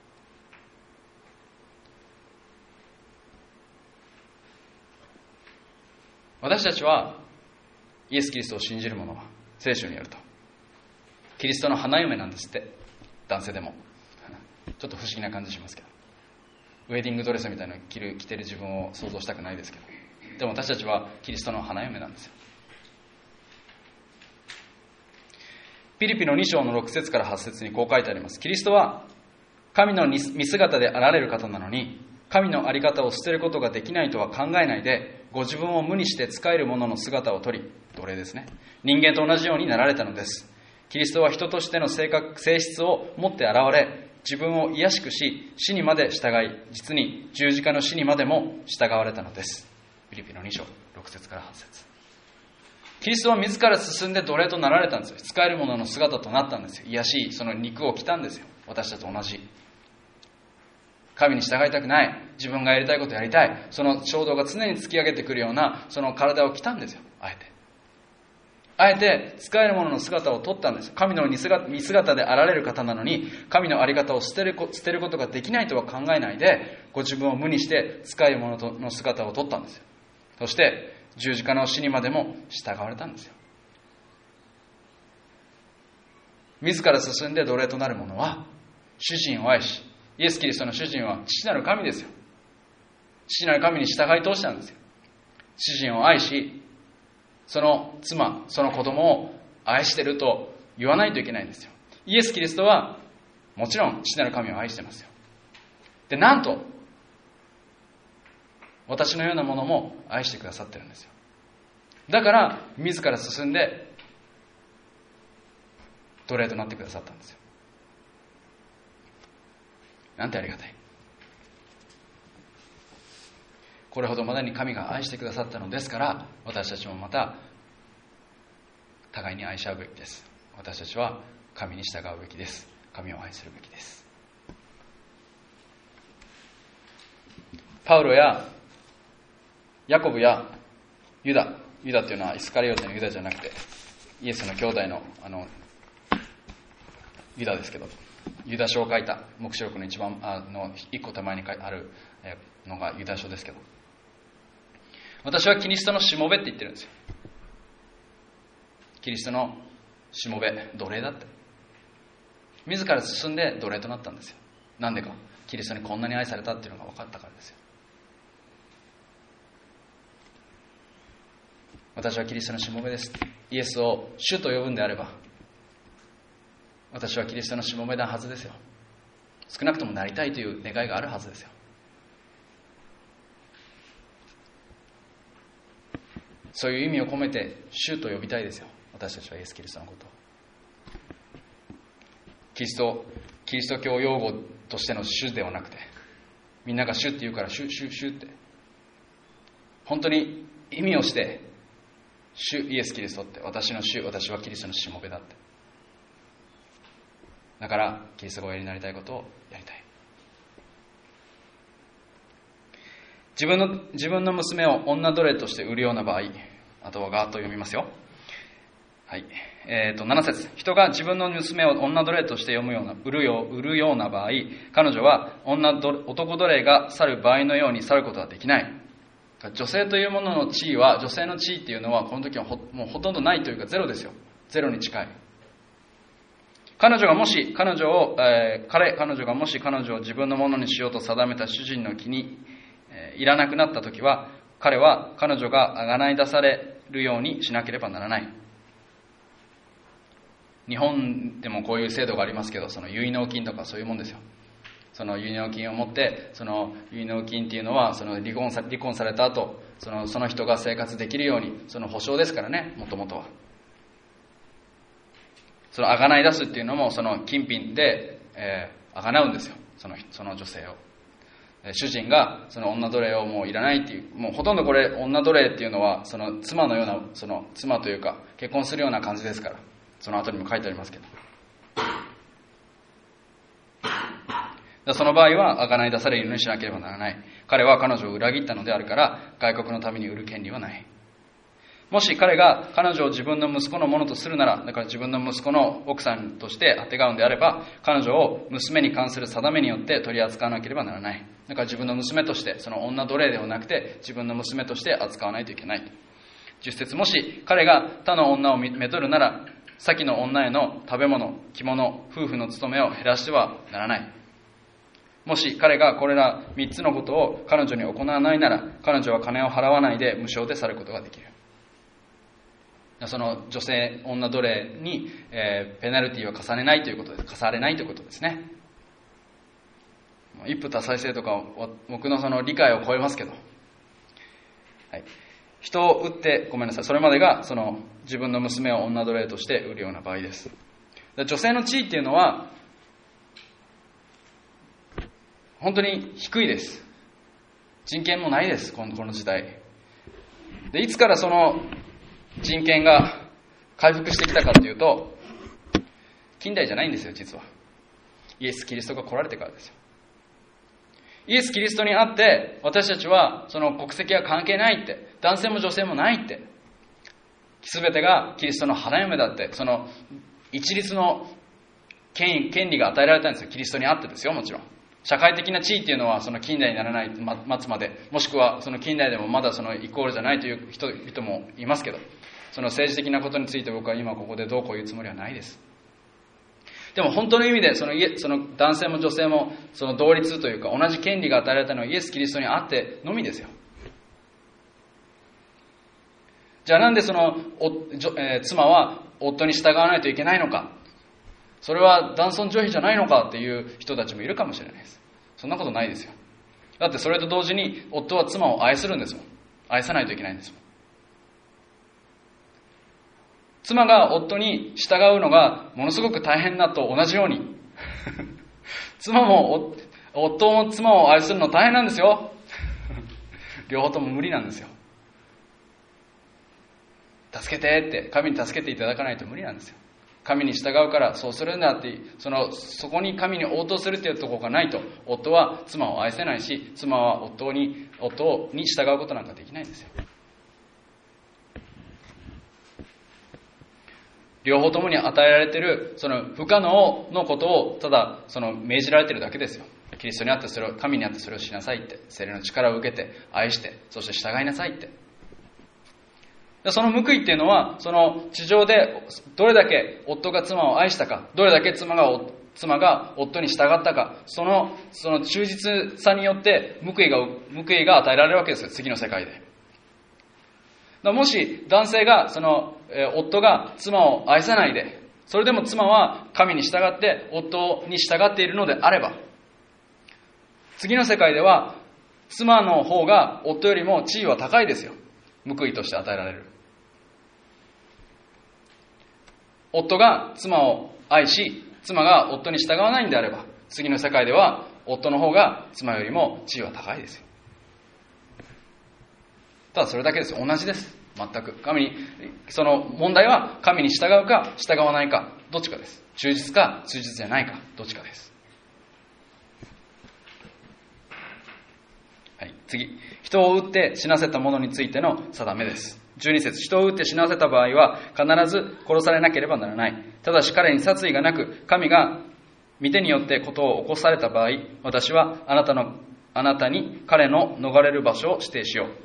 Speaker 1: 私たちはイエス・キリストを信じる者は聖書によるとキリストの花嫁なんですって。男性でもちょっと不思議な感じしますけど、ウェディングドレスみたいなのを着る着てる自分を想像したくないですけど、でも私たちはキリストの花嫁なんですよ。ピリピのに章のろく節からはち節にこう書いてあります。キリストは神の見姿であられる方なのに、神の在り方を捨てることができないとは考えないで、ご自分を無にして仕える者の姿をとり、奴隷ですね、人間と同じようになられたのです。キリストは人としての性格、性質を持って現れ、自分を卑しくし、死にまで従い、実に十字架の死にまでも従われたのです。ピリピのに章ろく節からはち節。キリストは自ら進んで奴隷となられたんですよ。使える者の姿となったんですよ。卑しいその肉を着たんですよ。私たちと同じ。神に従いたくない、自分がやりたいことやりたい、その衝動が常に突き上げてくるようなその体を着たんですよ。あえてあえて使える者の姿を取ったんですよ。神の見姿であられる方なのに、神の在り方を捨てる、捨てることができないとは考えないで、ご自分を無にして使える者の姿を取ったんですよ。そして十字架の死にまでも従われたんですよ。自ら進んで奴隷となる者は主人を愛し、イエス・キリストの主人は父なる神ですよ。父なる神に従い通したんですよ。主人を愛し、その妻、その子供を愛していると言わないといけないんですよ。イエス・キリストはもちろん父なる神を愛してますよ。で、なんと私のようなものも愛してくださってるんですよ。だから自ら進んで奴隷となってくださったんですよ。なんてありがたい。これほどまでに神が愛してくださったのですから、私たちもまた互いに愛し合うべきです。私たちは神に従うべきです。神を愛するべきです。パウロやヤコブやユダ、ユダっていうのはイスカリオテのユダじゃなくて、イエスの兄弟のあのユダですけど、ユダ書を書いた黙示録の一番あの一個手前にあるのがユダ書ですけど、私はキリストのしもべって言ってるんですよ。キリストのしもべ、奴隷だって。自ら進んで奴隷となったんですよ。なんでか、キリストにこんなに愛されたっていうのが分かったからですよ。私はキリストのしもべです。イエスを主と呼ぶんであれば、私はキリストのしもべなはずですよ。少なくともなりたいという願いがあるはずですよ。そういう意味を込めて主と呼びたいですよ。私たちはイエス・キリストのことを。キリスト、キリスト教用語としての主ではなくて、みんなが主って言うから主、主、主って、本当に意味をして主イエス・キリストって、私の主、私はキリストのしもべだって。だからキリストがおやりになりたいことをやりたい。自分の自分の娘を女奴隷として売るような場合、あとはガーッと読みますよ。はい。えーと、なな節。人が自分の娘を女奴隷として読むような、売るよう、売るような場合、彼女は女男奴隷が去る場合のように去ることはできない。女性というものの地位は、女性の地位っていうのはこの時はほもうほとんどないというかゼロですよ。ゼロに近い。 彼女がもし彼女を、えー、彼彼女がもし彼女を自分のものにしようと定めた主人の気に、えー、いらなくなったときは、彼は彼女が贖い出されるようにしなければならない。日本でもこういう制度がありますけど、その結納金とかそういうもんですよ。その結納金を持って、その結納金っていうのはその離婚さ離婚された後、そのその人が生活できるように、その保証ですからね、もともとは。その贖い出すっていうのもその金品で、えー、贖うんですよ、そのその女性を。主人がその女奴隷をもういらないっていう、もうほとんどこれ女奴隷っていうのはその妻のような、その妻というか結婚するような感じですから、その後にも書いてありますけど、その場合は贖い出されるようにしなければならない。彼は彼女を裏切ったのであるから、外国のために売る権利はない。もし彼が彼女を自分の息子のものとするなら、だから自分の息子の奥さんとしてあてがうんであれば、彼女を娘に関する定めによって取り扱わなければならない。だから自分の娘として、その女奴隷ではなくて自分の娘として扱わないといけない。じゅっ節、もし彼が他の女をめとるなら、先の女への食べ物、着物、夫婦の務めを減らしてはならない。もし彼がこれら三つのことを彼女に行わないなら、彼女は金を払わないで無償で去ることができる。その女性、女奴隷に、えー、ペナルティを重ねないということです。重ねないということですね。一夫多妻制とかは僕のその理解を超えますけど、はい、人を売ってごめんなさい、それまでがその自分の娘を女奴隷として売るような場合です。女性の地位っていうのは本当に低いです。人権もないです、この、この時代で。いつからその人権が回復してきたかというと、近代じゃないんですよ、実は。イエス・キリストが来られてからですよ。イエス・キリストにあって私たちはその国籍は関係ないって、男性も女性もないって、全てがキリストの花嫁だって、その一律の権威、権利が与えられたんですよ。キリストにあってですよ、もちろん。社会的な地位っていうのはその近代にならない待つまで、もしくはその近代でもまだそのイコールじゃないという人々もいますけど、その政治的なことについて僕は今ここでどうこう言うつもりはないです。でも本当の意味でそのその男性も女性もその同率というか同じ権利が与えられたのはイエス・キリストにあってのみですよ。じゃあなんでそのお、えー、妻は夫に従わないといけないのか、それは男尊女卑じゃないのかっていう人たちもいるかもしれないです。そんなことないですよ。だってそれと同時に夫は妻を愛するんですもん。愛さないといけないんですもん。妻が夫に従うのがものすごく大変なと同じように妻も夫も妻を愛するの大変なんですよ両方とも無理なんですよ。助けてって神に助けていただかないと無理なんですよ。神に従うからそうするんだって、そのそこに神に応答するっていうところがないと、夫は妻を愛せないし、妻は夫に夫に従うことなんかできないんですよ。両方ともに与えられているその不可能のことをただその命じられているだけですよ。キリストにあってそれを、神にあってそれをしなさいって、聖霊の力を受けて愛してそして従いなさいって。その報いっていうのはその地上でどれだけ夫が妻を愛したか、どれだけ妻が妻が夫に従ったか、そのその忠実さによって報いが報いが与えられるわけですよ、次の世界で。もし男性がその、えー、夫が妻を愛さないで、それでも妻は神に従って夫に従っているのであれば、次の世界では妻の方が夫よりも地位は高いですよ。報いとして与えられる。夫が妻を愛し、妻が夫に従わないんであれば、次の世界では夫の方が妻よりも地位は高いですよ。ただそれだけですよ。同じです。全く。神に、その問題は神に従うか従わないか、どっちかです。忠実か忠実じゃないか、どっちかです。はい、次。人を撃って死なせた者についての定めです。じゅうに節、人を撃って死なせた場合は必ず殺されなければならない。ただし彼に殺意がなく、神が御手によってことを起こされた場合、私はあなたのあなたに彼の逃れる場所を指定しよう。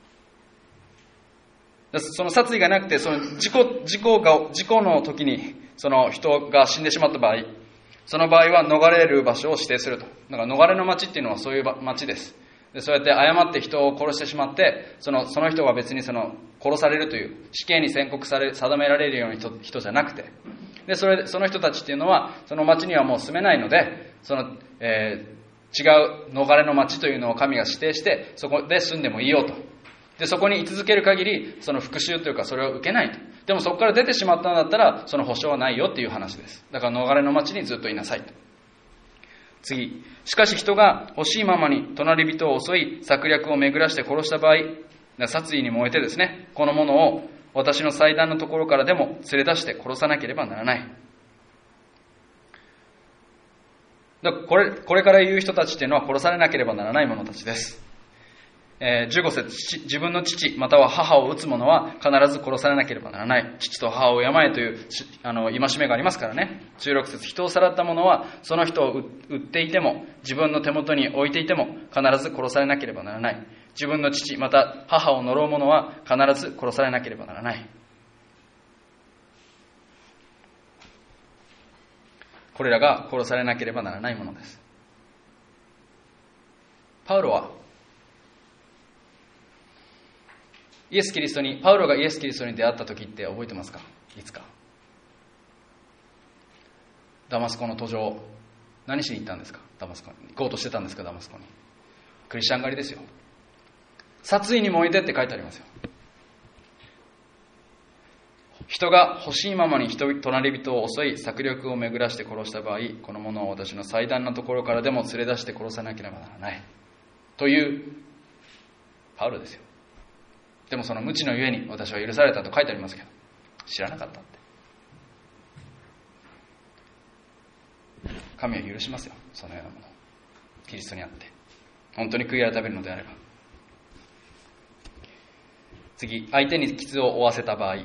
Speaker 1: その殺意がなくて、その事故、事故が、事故の時にその人が死んでしまった場合、その場合は逃れる場所を指定すると。だから逃れの町っていうのはそういう町です。でそうやって誤って人を殺してしまって、そのその人が別にその殺されるという死刑に宣告され定められるような 人, 人じゃなくて、でそれその人たちっていうのはその町にはもう住めないので、その、えー、違う逃れの町というのを神が指定して、そこで住んでもいいよと。でそこに居続ける限りその復讐というかそれを受けないと。でもそこから出てしまったんだったらその保証はないよっていう話です。だから逃れの町にずっといなさいと。次、しかし人が欲しいままに隣人を襲い策略を巡らして殺した場合、殺意に燃えてですね、この者を私の祭壇のところからでも連れ出して殺さなければならない。だからこれ、これから言う人たちっていうのは殺されなければならない者たちです。えー、じゅうご節、自分の父または母を撃つ者は必ず殺されなければならない。父と母を敬えというあの戒めがありますからね。じゅうろく節、人をさらった者はその人を撃っていても自分の手元に置いていても必ず殺されなければならない。自分の父また母を呪う者は必ず殺されなければならない。これらが殺されなければならないものです。パウロはイエス・キリストに、パウロがイエス・キリストに出会った時って覚えてますか？いつか。ダマスコの途上、何しに行ったんですか？ダマスコに。行こうとしてたんですか？ダマスコに。クリスチャン狩りですよ。殺意に燃えてって書いてありますよ。人が欲しいままに人隣人を襲い策略を巡らして殺した場合、この者を私の祭壇のところからでも連れ出して殺さなければならない。というパウロですよ。でもその無知のゆえに私は許されたと書いてありますけど、知らなかったって。神は許しますよ、そのようなもの。キリストにあって本当に悔い改めるのであれば。次、相手に傷を負わせた場合。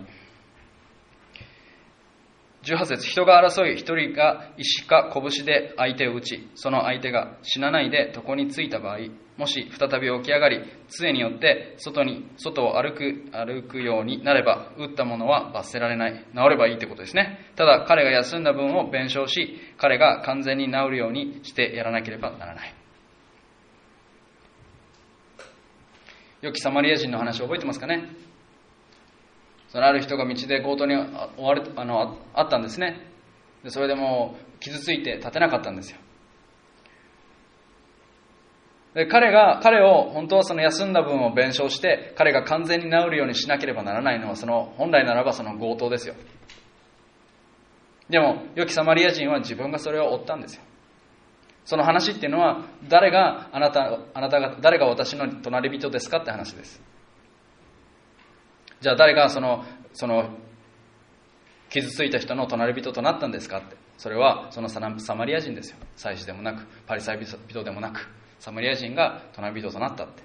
Speaker 1: じゅうはち節、人が争い一人が石か拳で相手を打ち、その相手が死なないで床についた場合、もし再び起き上がり杖によって外に外を歩く歩くようになれば、打った者は罰せられない、治ればいいってことですね。ただ彼が休んだ分を弁償し、彼が完全に治るようにしてやらなければならない。良きサマリア人の話を覚えてますかね。そのある人が道で強盗に追われあのあったんですね。でそれでもう傷ついて立てなかったんですよ。で彼が彼を本当はその休んだ分を弁償して彼が完全に治るようにしなければならないのは、その本来ならばその強盗ですよ。でも良きサマリア人は自分がそれを負ったんですよ。その話っていうのは、誰があなたあなたが誰が私の隣人ですかって話です。じゃあ誰がそのその傷ついた人の隣人となったんですかって、それはそのサマリア人ですよ。祭司でもなくパリサイ人でもなく、サマリア人が隣人となったって。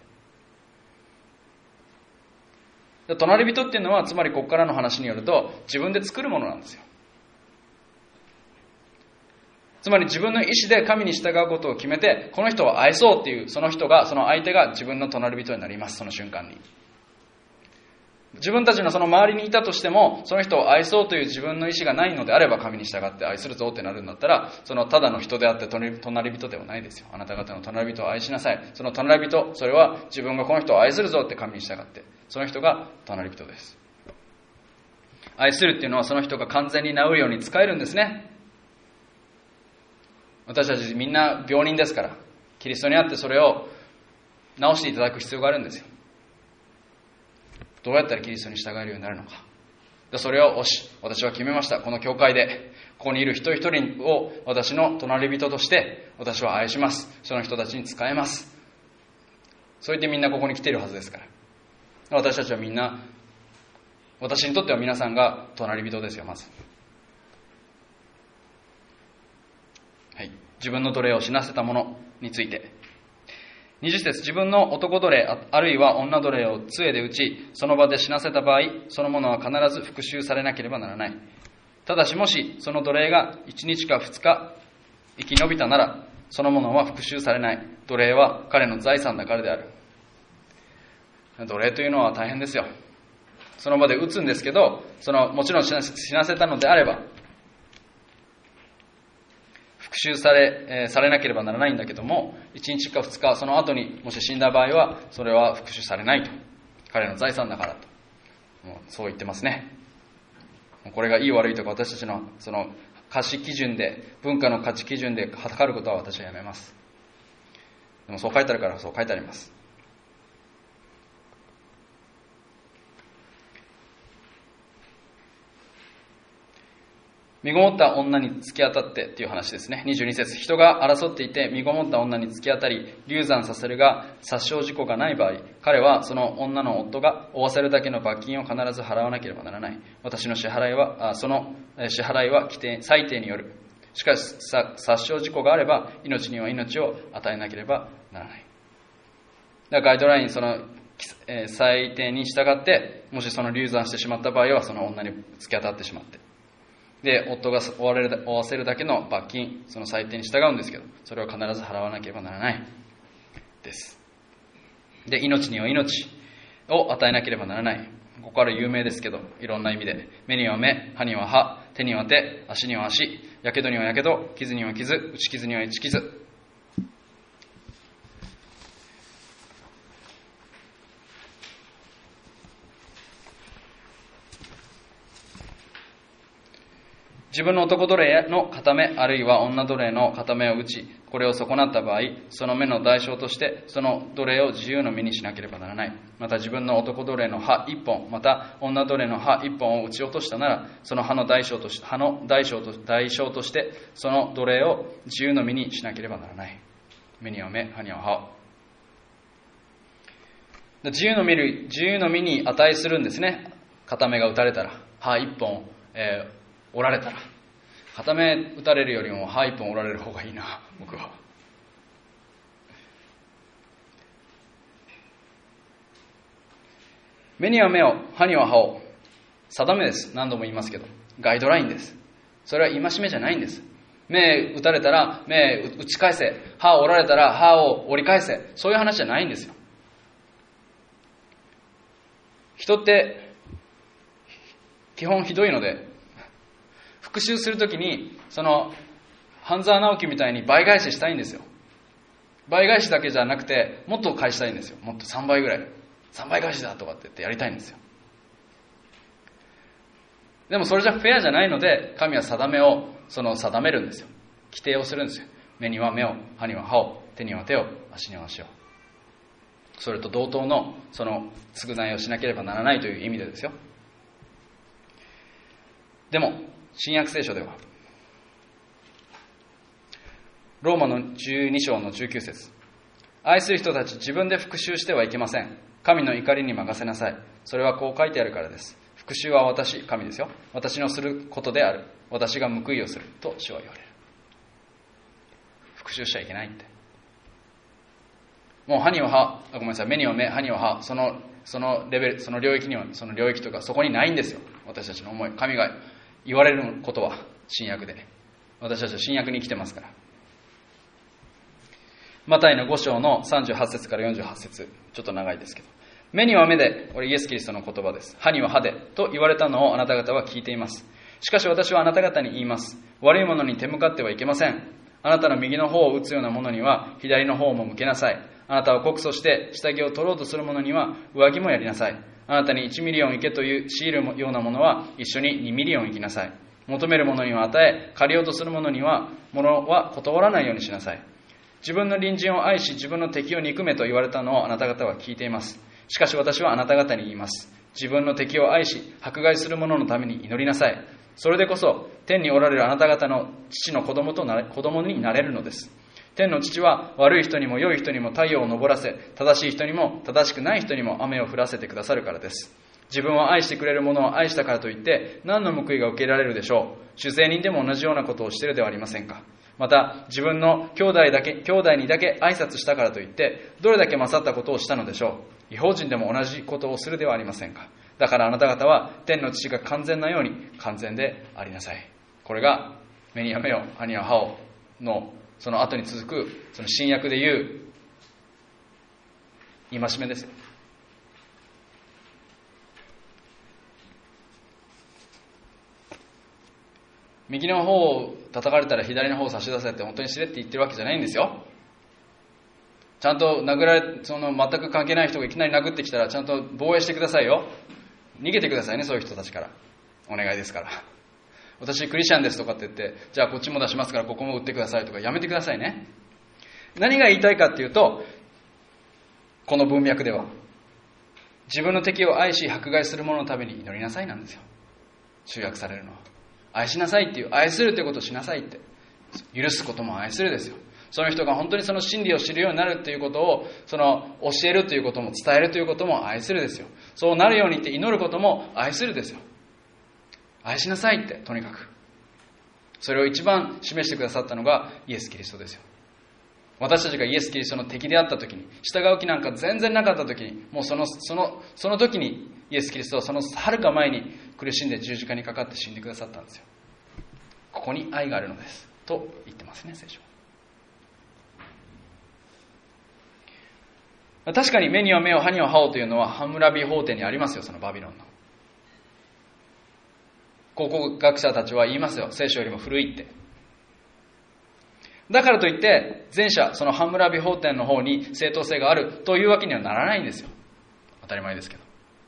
Speaker 1: で隣人っていうのは、つまりここからの話によると自分で作るものなんですよ。つまり自分の意思で神に従うことを決めて、この人を愛そうっていう、その人がその相手が自分の隣人になります。その瞬間に自分たちのその周りにいたとしても、その人を愛そうという自分の意思がないのであれば、神に従って愛するぞってなるんだったら、そのただの人であって隣人ではないですよ。あなた方の隣人を愛しなさい。その隣人、それは自分がこの人を愛するぞって神に従って、その人が隣人です。愛するっていうのは、その人が完全に治るように使えるんですね。私たちみんな病人ですから、キリストにあってそれを治していただく必要があるんですよ。どうやったらキリストに従えるようになるのか。それを、おし、私は決めました。この教会でここにいる一人一人を私の隣人として私は愛します。その人たちに仕えます。そう言ってみんなここに来ているはずですから。私たちはみんな、私にとっては皆さんが隣人ですよ。まず、はい、自分の奴隷を死なせた者について。にじゅう節、自分の男奴隷あるいは女奴隷を杖で打ち、その場で死なせた場合、その者は必ず復讐されなければならない。ただしもしその奴隷がいちにちかふつか生き延びたなら、その者は復讐されない。奴隷は彼の財産だからである。奴隷というのは大変ですよ。その場で打つんですけど、そのもちろん死なせたのであれば、 讐され、えー、されなければならないんだけども、いちにちかふつかその後にもし死んだ場合はそれは復讐されないと。彼の財産だからと、もうそう言ってますね。これがいい悪いとか私たちのその価値基準で、文化の価値基準で測ることは私はやめます。でもそう書いてあるからそう書いてあります。身ごもった女に突き当たってっていう話ですね。にじゅうに節、人が争っていて身ごもった女に突き当たり流産させるが殺傷事故がない場合、彼はその女の夫が負わせるだけの罰金を必ず払わなければならない。私の支払いはその支払いは規定裁定による。しかし殺傷事故があれば命には命を与えなければならない。だからガイドライン、その裁定に従って、もしその流産してしまった場合はその女に突き当たってしまって、で夫が負われる、負わせるだけの罰金、その裁定に従うんですけど、それを必ず払わなければならないです。で、命には命を与えなければならない。ここから有名ですけど、いろんな意味で、目には目、歯には歯、手には手、足には足、やけどにはやけど、傷には傷、打ち傷には打ち傷。自分の男奴隷の片目、あるいは女奴隷の片目を打ち、これを損なった場合、その目の代償としてその奴隷を自由の身にしなければならない。また自分の男奴隷の歯一本、また女奴隷の歯一本を打ち落としたなら、その歯の代償とし歯の代償と代償としてその奴隷を自由の身にしなければならない。目には目、歯には歯を。自由の身に、自由の身に値するんですね。片目が打たれたら、歯一本、えー折られたら、片目打たれるよりも歯一本折られる方がいいな、僕は。目には目を、歯には歯を。定めです。何度も言いますけど、ガイドラインです。それは戒めじゃないんです。目打たれたら目打ち返せ、歯折られたら歯を折り返せ、そういう話じゃないんですよ。人って基本ひどいので、復讐するときにその半沢直樹みたいに倍返ししたいんですよ。倍返しだけじゃなくてもっと返したいんですよ。もっとさんばいぐらい、さんばい返しだとかって言ってやりたいんですよ。でもそれじゃフェアじゃないので、神は定めをその定めるんですよ。規定をするんですよ。目には目を、歯には歯を、手には手を、足には足を。それと同等のその償いをしなければならないという意味でですよ。でも新約聖書ではローマのじゅうに章のじゅうきゅう節、愛する人たち、自分で復讐してはいけません。神の怒りに任せなさい。それはこう書いてあるからです。復讐は私、神ですよ。私のすることである。私が報いをすると主は言われる。復讐しちゃいけないって。もう歯には歯、ごめんなさい、目には目、歯には歯、そのそのレベル、その領域には、その領域とかそこにないんですよ。私たちの思い、神が言われることは新約で、私たちは新約に生きてますから。マタイのご章のさんじゅうはち節からよんじゅうはち節、ちょっと長いですけど、目には目で、これイエス・キリストの言葉です。歯には歯でと言われたのをあなた方は聞いています。しかし私はあなた方に言います。悪いものに手向かってはいけません。あなたの右の方を打つようなものには左の方も向けなさい。あなたを告訴して下着を取ろうとする者には上着もやりなさい。あなたにいちミリオン行けという強いるようなものは一緒ににミリオン行きなさい。求める者には与え、借りようとする者には物は断らないようにしなさい。自分の隣人を愛し自分の敵を憎めと言われたのをあなた方は聞いています。しかし私はあなた方に言います。自分の敵を愛し迫害する者のために祈りなさい。それでこそ天におられるあなた方の父の子供となれ、子供になれるのです。天の父は悪い人にも良い人にも太陽を昇らせ、正しい人にも正しくない人にも雨を降らせてくださるからです。自分を愛してくれる者を愛したからといって何の報いが受けられるでしょう。主税人でも同じようなことをしているではありませんか。また自分の兄弟だけ兄弟にだけ挨拶したからといってどれだけ勝ったことをしたのでしょう。違法人でも同じことをするではありませんか。だからあなた方は天の父が完全なように完全でありなさい。これが目には目を、歯には歯をのその後に続く、その新約でいう戒めですよ。右の方を叩かれたら左の方を差し出せって本当にしれって言ってるわけじゃないんですよ。ちゃんと殴られ、その全く関係ない人がいきなり殴ってきたらちゃんと防衛してくださいよ。逃げてくださいね、そういう人たちから。お願いですから。私クリスチャンですとかって言って、じゃあこっちも出しますからここも売ってくださいとかやめてくださいね。何が言いたいかっていうと、この文脈では自分の敵を愛し迫害する者のために祈りなさいなんですよ。集約されるのは愛しなさいっていう、愛するということをしなさいって、許すことも愛するですよ。その人が本当にその真理を知るようになるということを、その教えるということも伝えるということも愛するですよ。そうなるようにって祈ることも愛するですよ。愛しなさいって、とにかくそれを一番示してくださったのがイエス・キリストですよ。私たちがイエス・キリストの敵であった時に、従う気なんか全然なかった時に、もうそのそのその時にイエス・キリストはそのはるか前に苦しんで十字架にかかって死んでくださったんですよ。ここに愛があるのですと言ってますね、聖書は。確かに目には目を歯には歯をというのはハムラビ法典にありますよ。そのバビロンの考古学者たちは言いますよ、聖書よりも古いって。だからといって前者、そのハムラビ法典の方に正当性があるというわけにはならないんですよ。当たり前ですけど、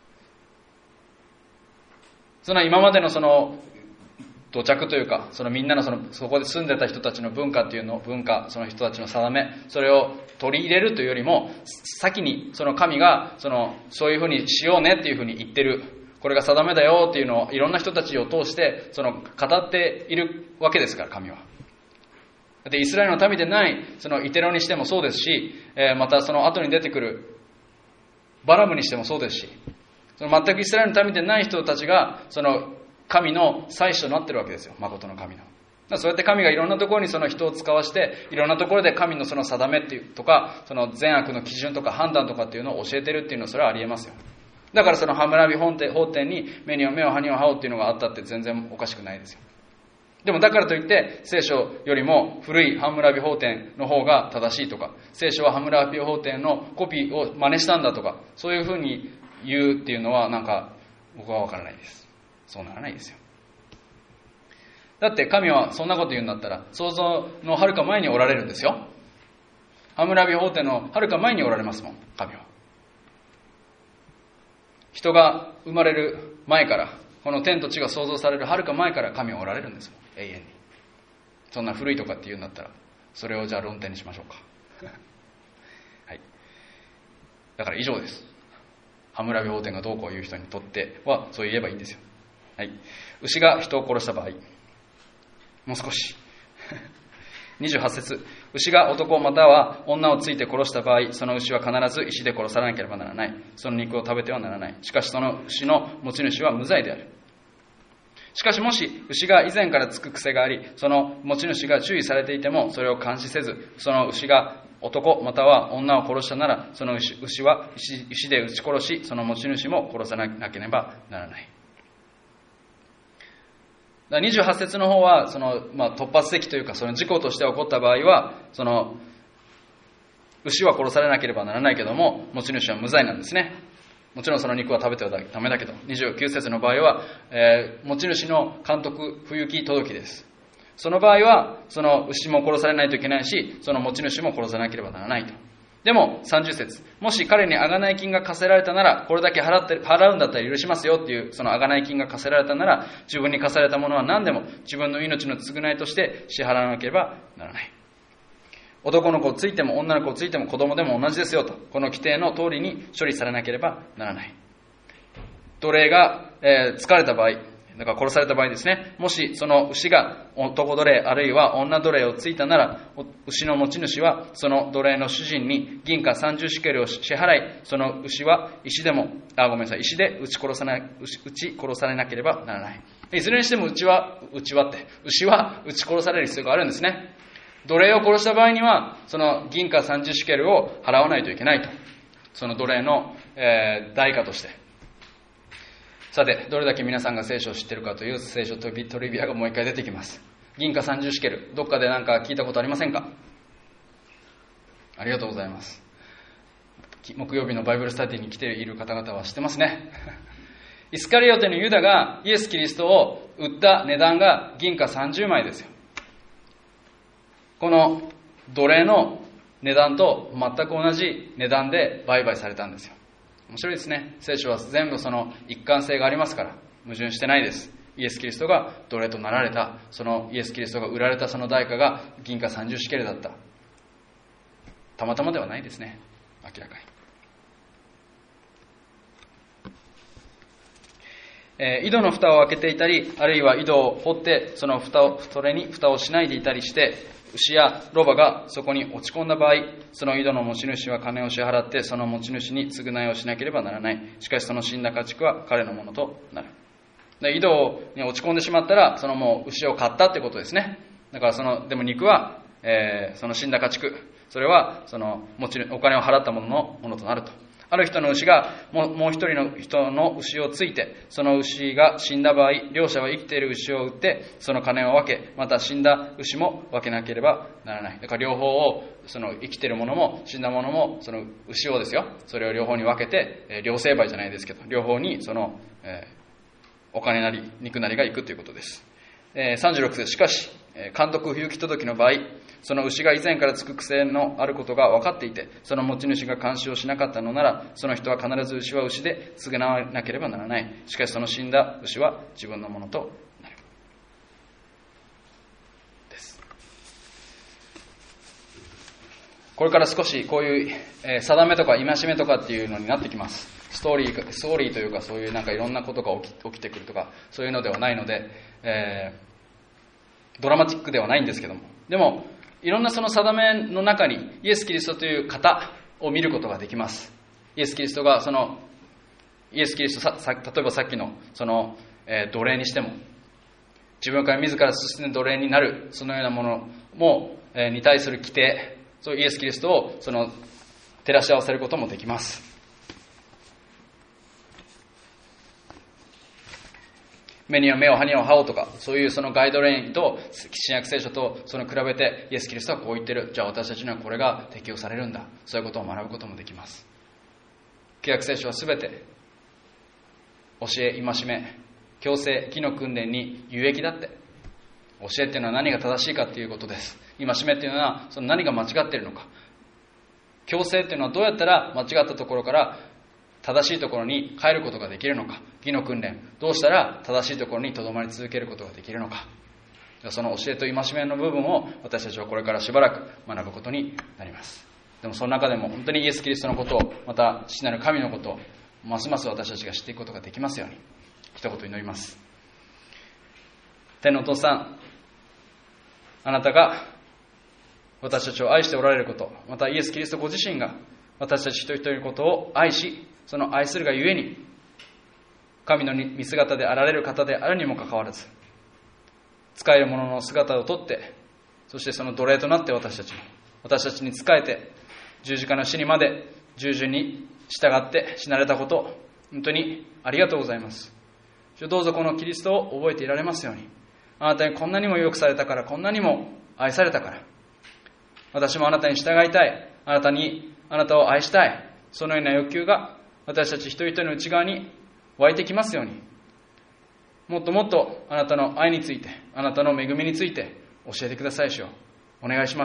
Speaker 1: その今までのその土着というか、そのみんなのそのそこで住んでた人たちの文化っていうの文化その人たちの定め、それを取り入れるというよりも、先にその神がそのそういうふうにしようねっていうふうに言ってる、これが定めだよっていうのをいろんな人たちを通してその語っているわけですから、神は。だってイスラエルの民でないそのイテロにしてもそうですし、えー、またその後に出てくるバラムにしてもそうですし、その全くイスラエルの民でない人たちがその神の祭司となっているわけですよ、誠の神の。そうやって神がいろんなところにその人を使わして、いろんなところで神のその定めっていうとか、その善悪の基準とか判断とかっていうのを教えてるっていうのは、それはありえますよ。だからそのハムラビ法典に目には目を歯には歯をっていうのがあったって全然おかしくないですよ。でもだからといって聖書よりも古いハムラビ法典の方が正しいとか、聖書はハムラビ法典のコピーを真似したんだとか、そういうふうに言うっていうのはなんか僕は分からないです。そうならないですよ。だって神はそんなこと言うんだったら創造のはるか前におられるんですよ。ハムラビ法典のはるか前におられますもん、神は。人が生まれる前から、この天と地が創造されるはるか前から神はおられるんですもん、永遠に。そんな古いとかって言うんだったら、それをじゃあ論点にしましょうかはい。だから以上です。ハムラビ法典がどうこう言う人にとってはそう言えばいいんですよ。はい。牛が人を殺した場合、もう少しにじゅうはち節、牛が男または女をついて殺した場合、その牛は必ず石で殺さなければならない。その肉を食べてはならない。しかしその牛の持ち主は無罪である。しかしもし牛が以前からつく癖があり、その持ち主が注意されていてもそれを監視せず、その牛が男または女を殺したなら、その 牛, 牛は 石, 石で撃ち殺し、その持ち主も殺さなければならない。にじゅうはち節の方はその、まあ、突発的というか、その事故として起こった場合は、その牛は殺されなければならないけども、持ち主は無罪なんですね。もちろんその肉は食べてはダメだけど、にじゅうきゅう節の場合は、えー、持ち主の監督不行き届きです。その場合はその牛も殺されないといけないし、その持ち主も殺さなければならないと。でもさんじゅう節、もし彼に贖い金が課せられたなら、これだけ払って払うんだったら許しますよっていう、その贖い金が課せられたなら、自分に課されたものは何でも自分の命の償いとして支払わなければならない。男の子をついても女の子をついても子供でも同じですよと、この規定の通りに処理されなければならない。奴隷が、えー、疲れた場合、だから殺された場合ですね、もしその牛が男奴隷あるいは女奴隷をついたなら、牛の持ち主はその奴隷の主人に銀貨さんじゅうシケルを支払い、その牛は石でもあごめんなさい石で撃ち殺さな撃ち殺されなければならない。いずれにしても牛は牛はって牛は撃ち殺される必要があるんですね。奴隷を殺した場合にはその銀貨さんじゅうシケルを払わないといけないと、その奴隷の、えー、代価として。さて、どれだけ皆さんが聖書を知っているかという聖書トリビアがもう一回出てきます。銀貨さんじゅうシケル、どっかで何か聞いたことありませんか？ありがとうございます。木曜日のバイブルスタディに来ている方々は知ってますね。イスカリオテのユダがイエス・キリストを売った値段が銀貨さんじゅうまいですよ。 この奴隷の値段と全く同じ値段で売買されたんですよ。面白いですね。聖書は全部その一貫性がありますから矛盾してないです。イエス・キリストが奴隷となられた、そのイエス・キリストが売られたその代価が銀貨さんじゅうシケルだった。たまたまではないですね、明らかに。えー、井戸の蓋を開けていたり、あるいは井戸を掘ってその蓋をそれに蓋をしないでいたりして、牛やロバがそこに落ち込んだ場合、その井戸の持ち主は金を支払ってその持ち主に償いをしなければならない。しかしその死んだ家畜は彼のものとなる。で井戸に落ち込んでしまったら、そのもう牛を買ったってことですね。だからそのでも肉は、えー、その死んだ家畜、それはその持ちお金を払ったもののものとなると。ある人の牛がもう、もう一人の人の牛をついて、その牛が死んだ場合、両者は生きている牛を売ってその金を分け、また死んだ牛も分けなければならない。だから両方を、その生きているものも死んだものも、その牛をですよ、それを両方に分けて、えー、両成敗じゃないですけど、両方にその、えーお金なり肉なりが行くということです。えー、さんじゅうろく節、しかし監督不行き届きの場合、その牛が以前からつく癖のあることが分かっていて、その持ち主が監視をしなかったのなら、その人は必ず牛は牛で償わなければならない。しかしその死んだ牛は自分のものとなるです。これから少しこういう、えー、定めとか戒めとかっていうのになってきます。ストーリー、ストーリーというか、そういうなんかいろんなことが起き、起きてくるとか、そういうのではないので、えー、ドラマチックではないんですけども、でもいろんなその定めの中にイエス・キリストという方を見ることができます。イエス・キリストがそのイエス・キリストささ例えばさっきのその、えー、奴隷にしても、自分から自ら進んで奴隷になる、そのようなものも、えー、に対する規定、そうイエス・キリストをその照らし合わせることもできます。目には目を、歯には歯をとか、そういうそのガイドレインと新約聖書とその比べて、イエス・キリストはこう言ってる、じゃあ私たちにはこれが適用されるんだ、そういうことを学ぶこともできます。旧約聖書はすべて教え、戒め、強制、義の訓練に有益だって。教えっていうのは何が正しいかっていうことです。戒めっていうのはその何が間違っているのか。強制っていうのはどうやったら間違ったところから正しいところに帰ることができるのか。義の訓練、どうしたら正しいところにとどまり続けることができるのか。その教えと戒めの部分を私たちはこれからしばらく学ぶことになります。でもその中でも本当にイエス・キリストのことを、また父なる神のことをますます私たちが知っていくことができますように、一言祈ります。天のお父さん、あなたが私たちを愛しておられること、またイエス・キリストご自身が私たち一人一人のことを愛し、その愛するがゆえに神の見姿であられる方であるにもかかわらず、使える者の姿をとって、そしてその奴隷となって私たちも私たちに仕えて十字架の死にまで従順に従って死なれたこと、本当にありがとうございます。どうぞこのキリストを覚えていられますように。あなたにこんなにも良くされたから、こんなにも愛されたから、私もあなたに従いたい、あなたにあなたを愛したい、そのような欲求が私たち一人一人の内側に湧いてきますように。もっともっとあなたの愛について、あなたの恵みについて教えてくださいしよう。お願いします。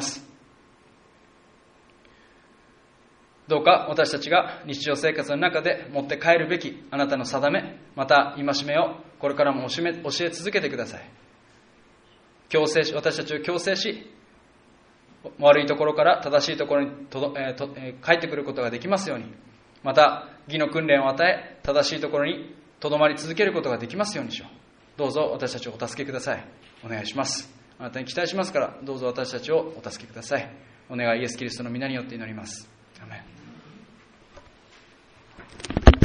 Speaker 1: どうか私たちが日常生活の中で持って帰るべきあなたの定め、また戒めをこれからも教え、教え続けてください。強制し、私たちを強制し、悪いところから正しいところにとど、えーとえー、帰ってくることができますように、また義の訓練を与え、正しいところにとどまり続けることができますようにしよう。どうぞ私たちをお助けください。お願いします。あなたに期待しますから、どうぞ私たちをお助けください。お願いイエス・キリストの皆によって祈ります。アメン。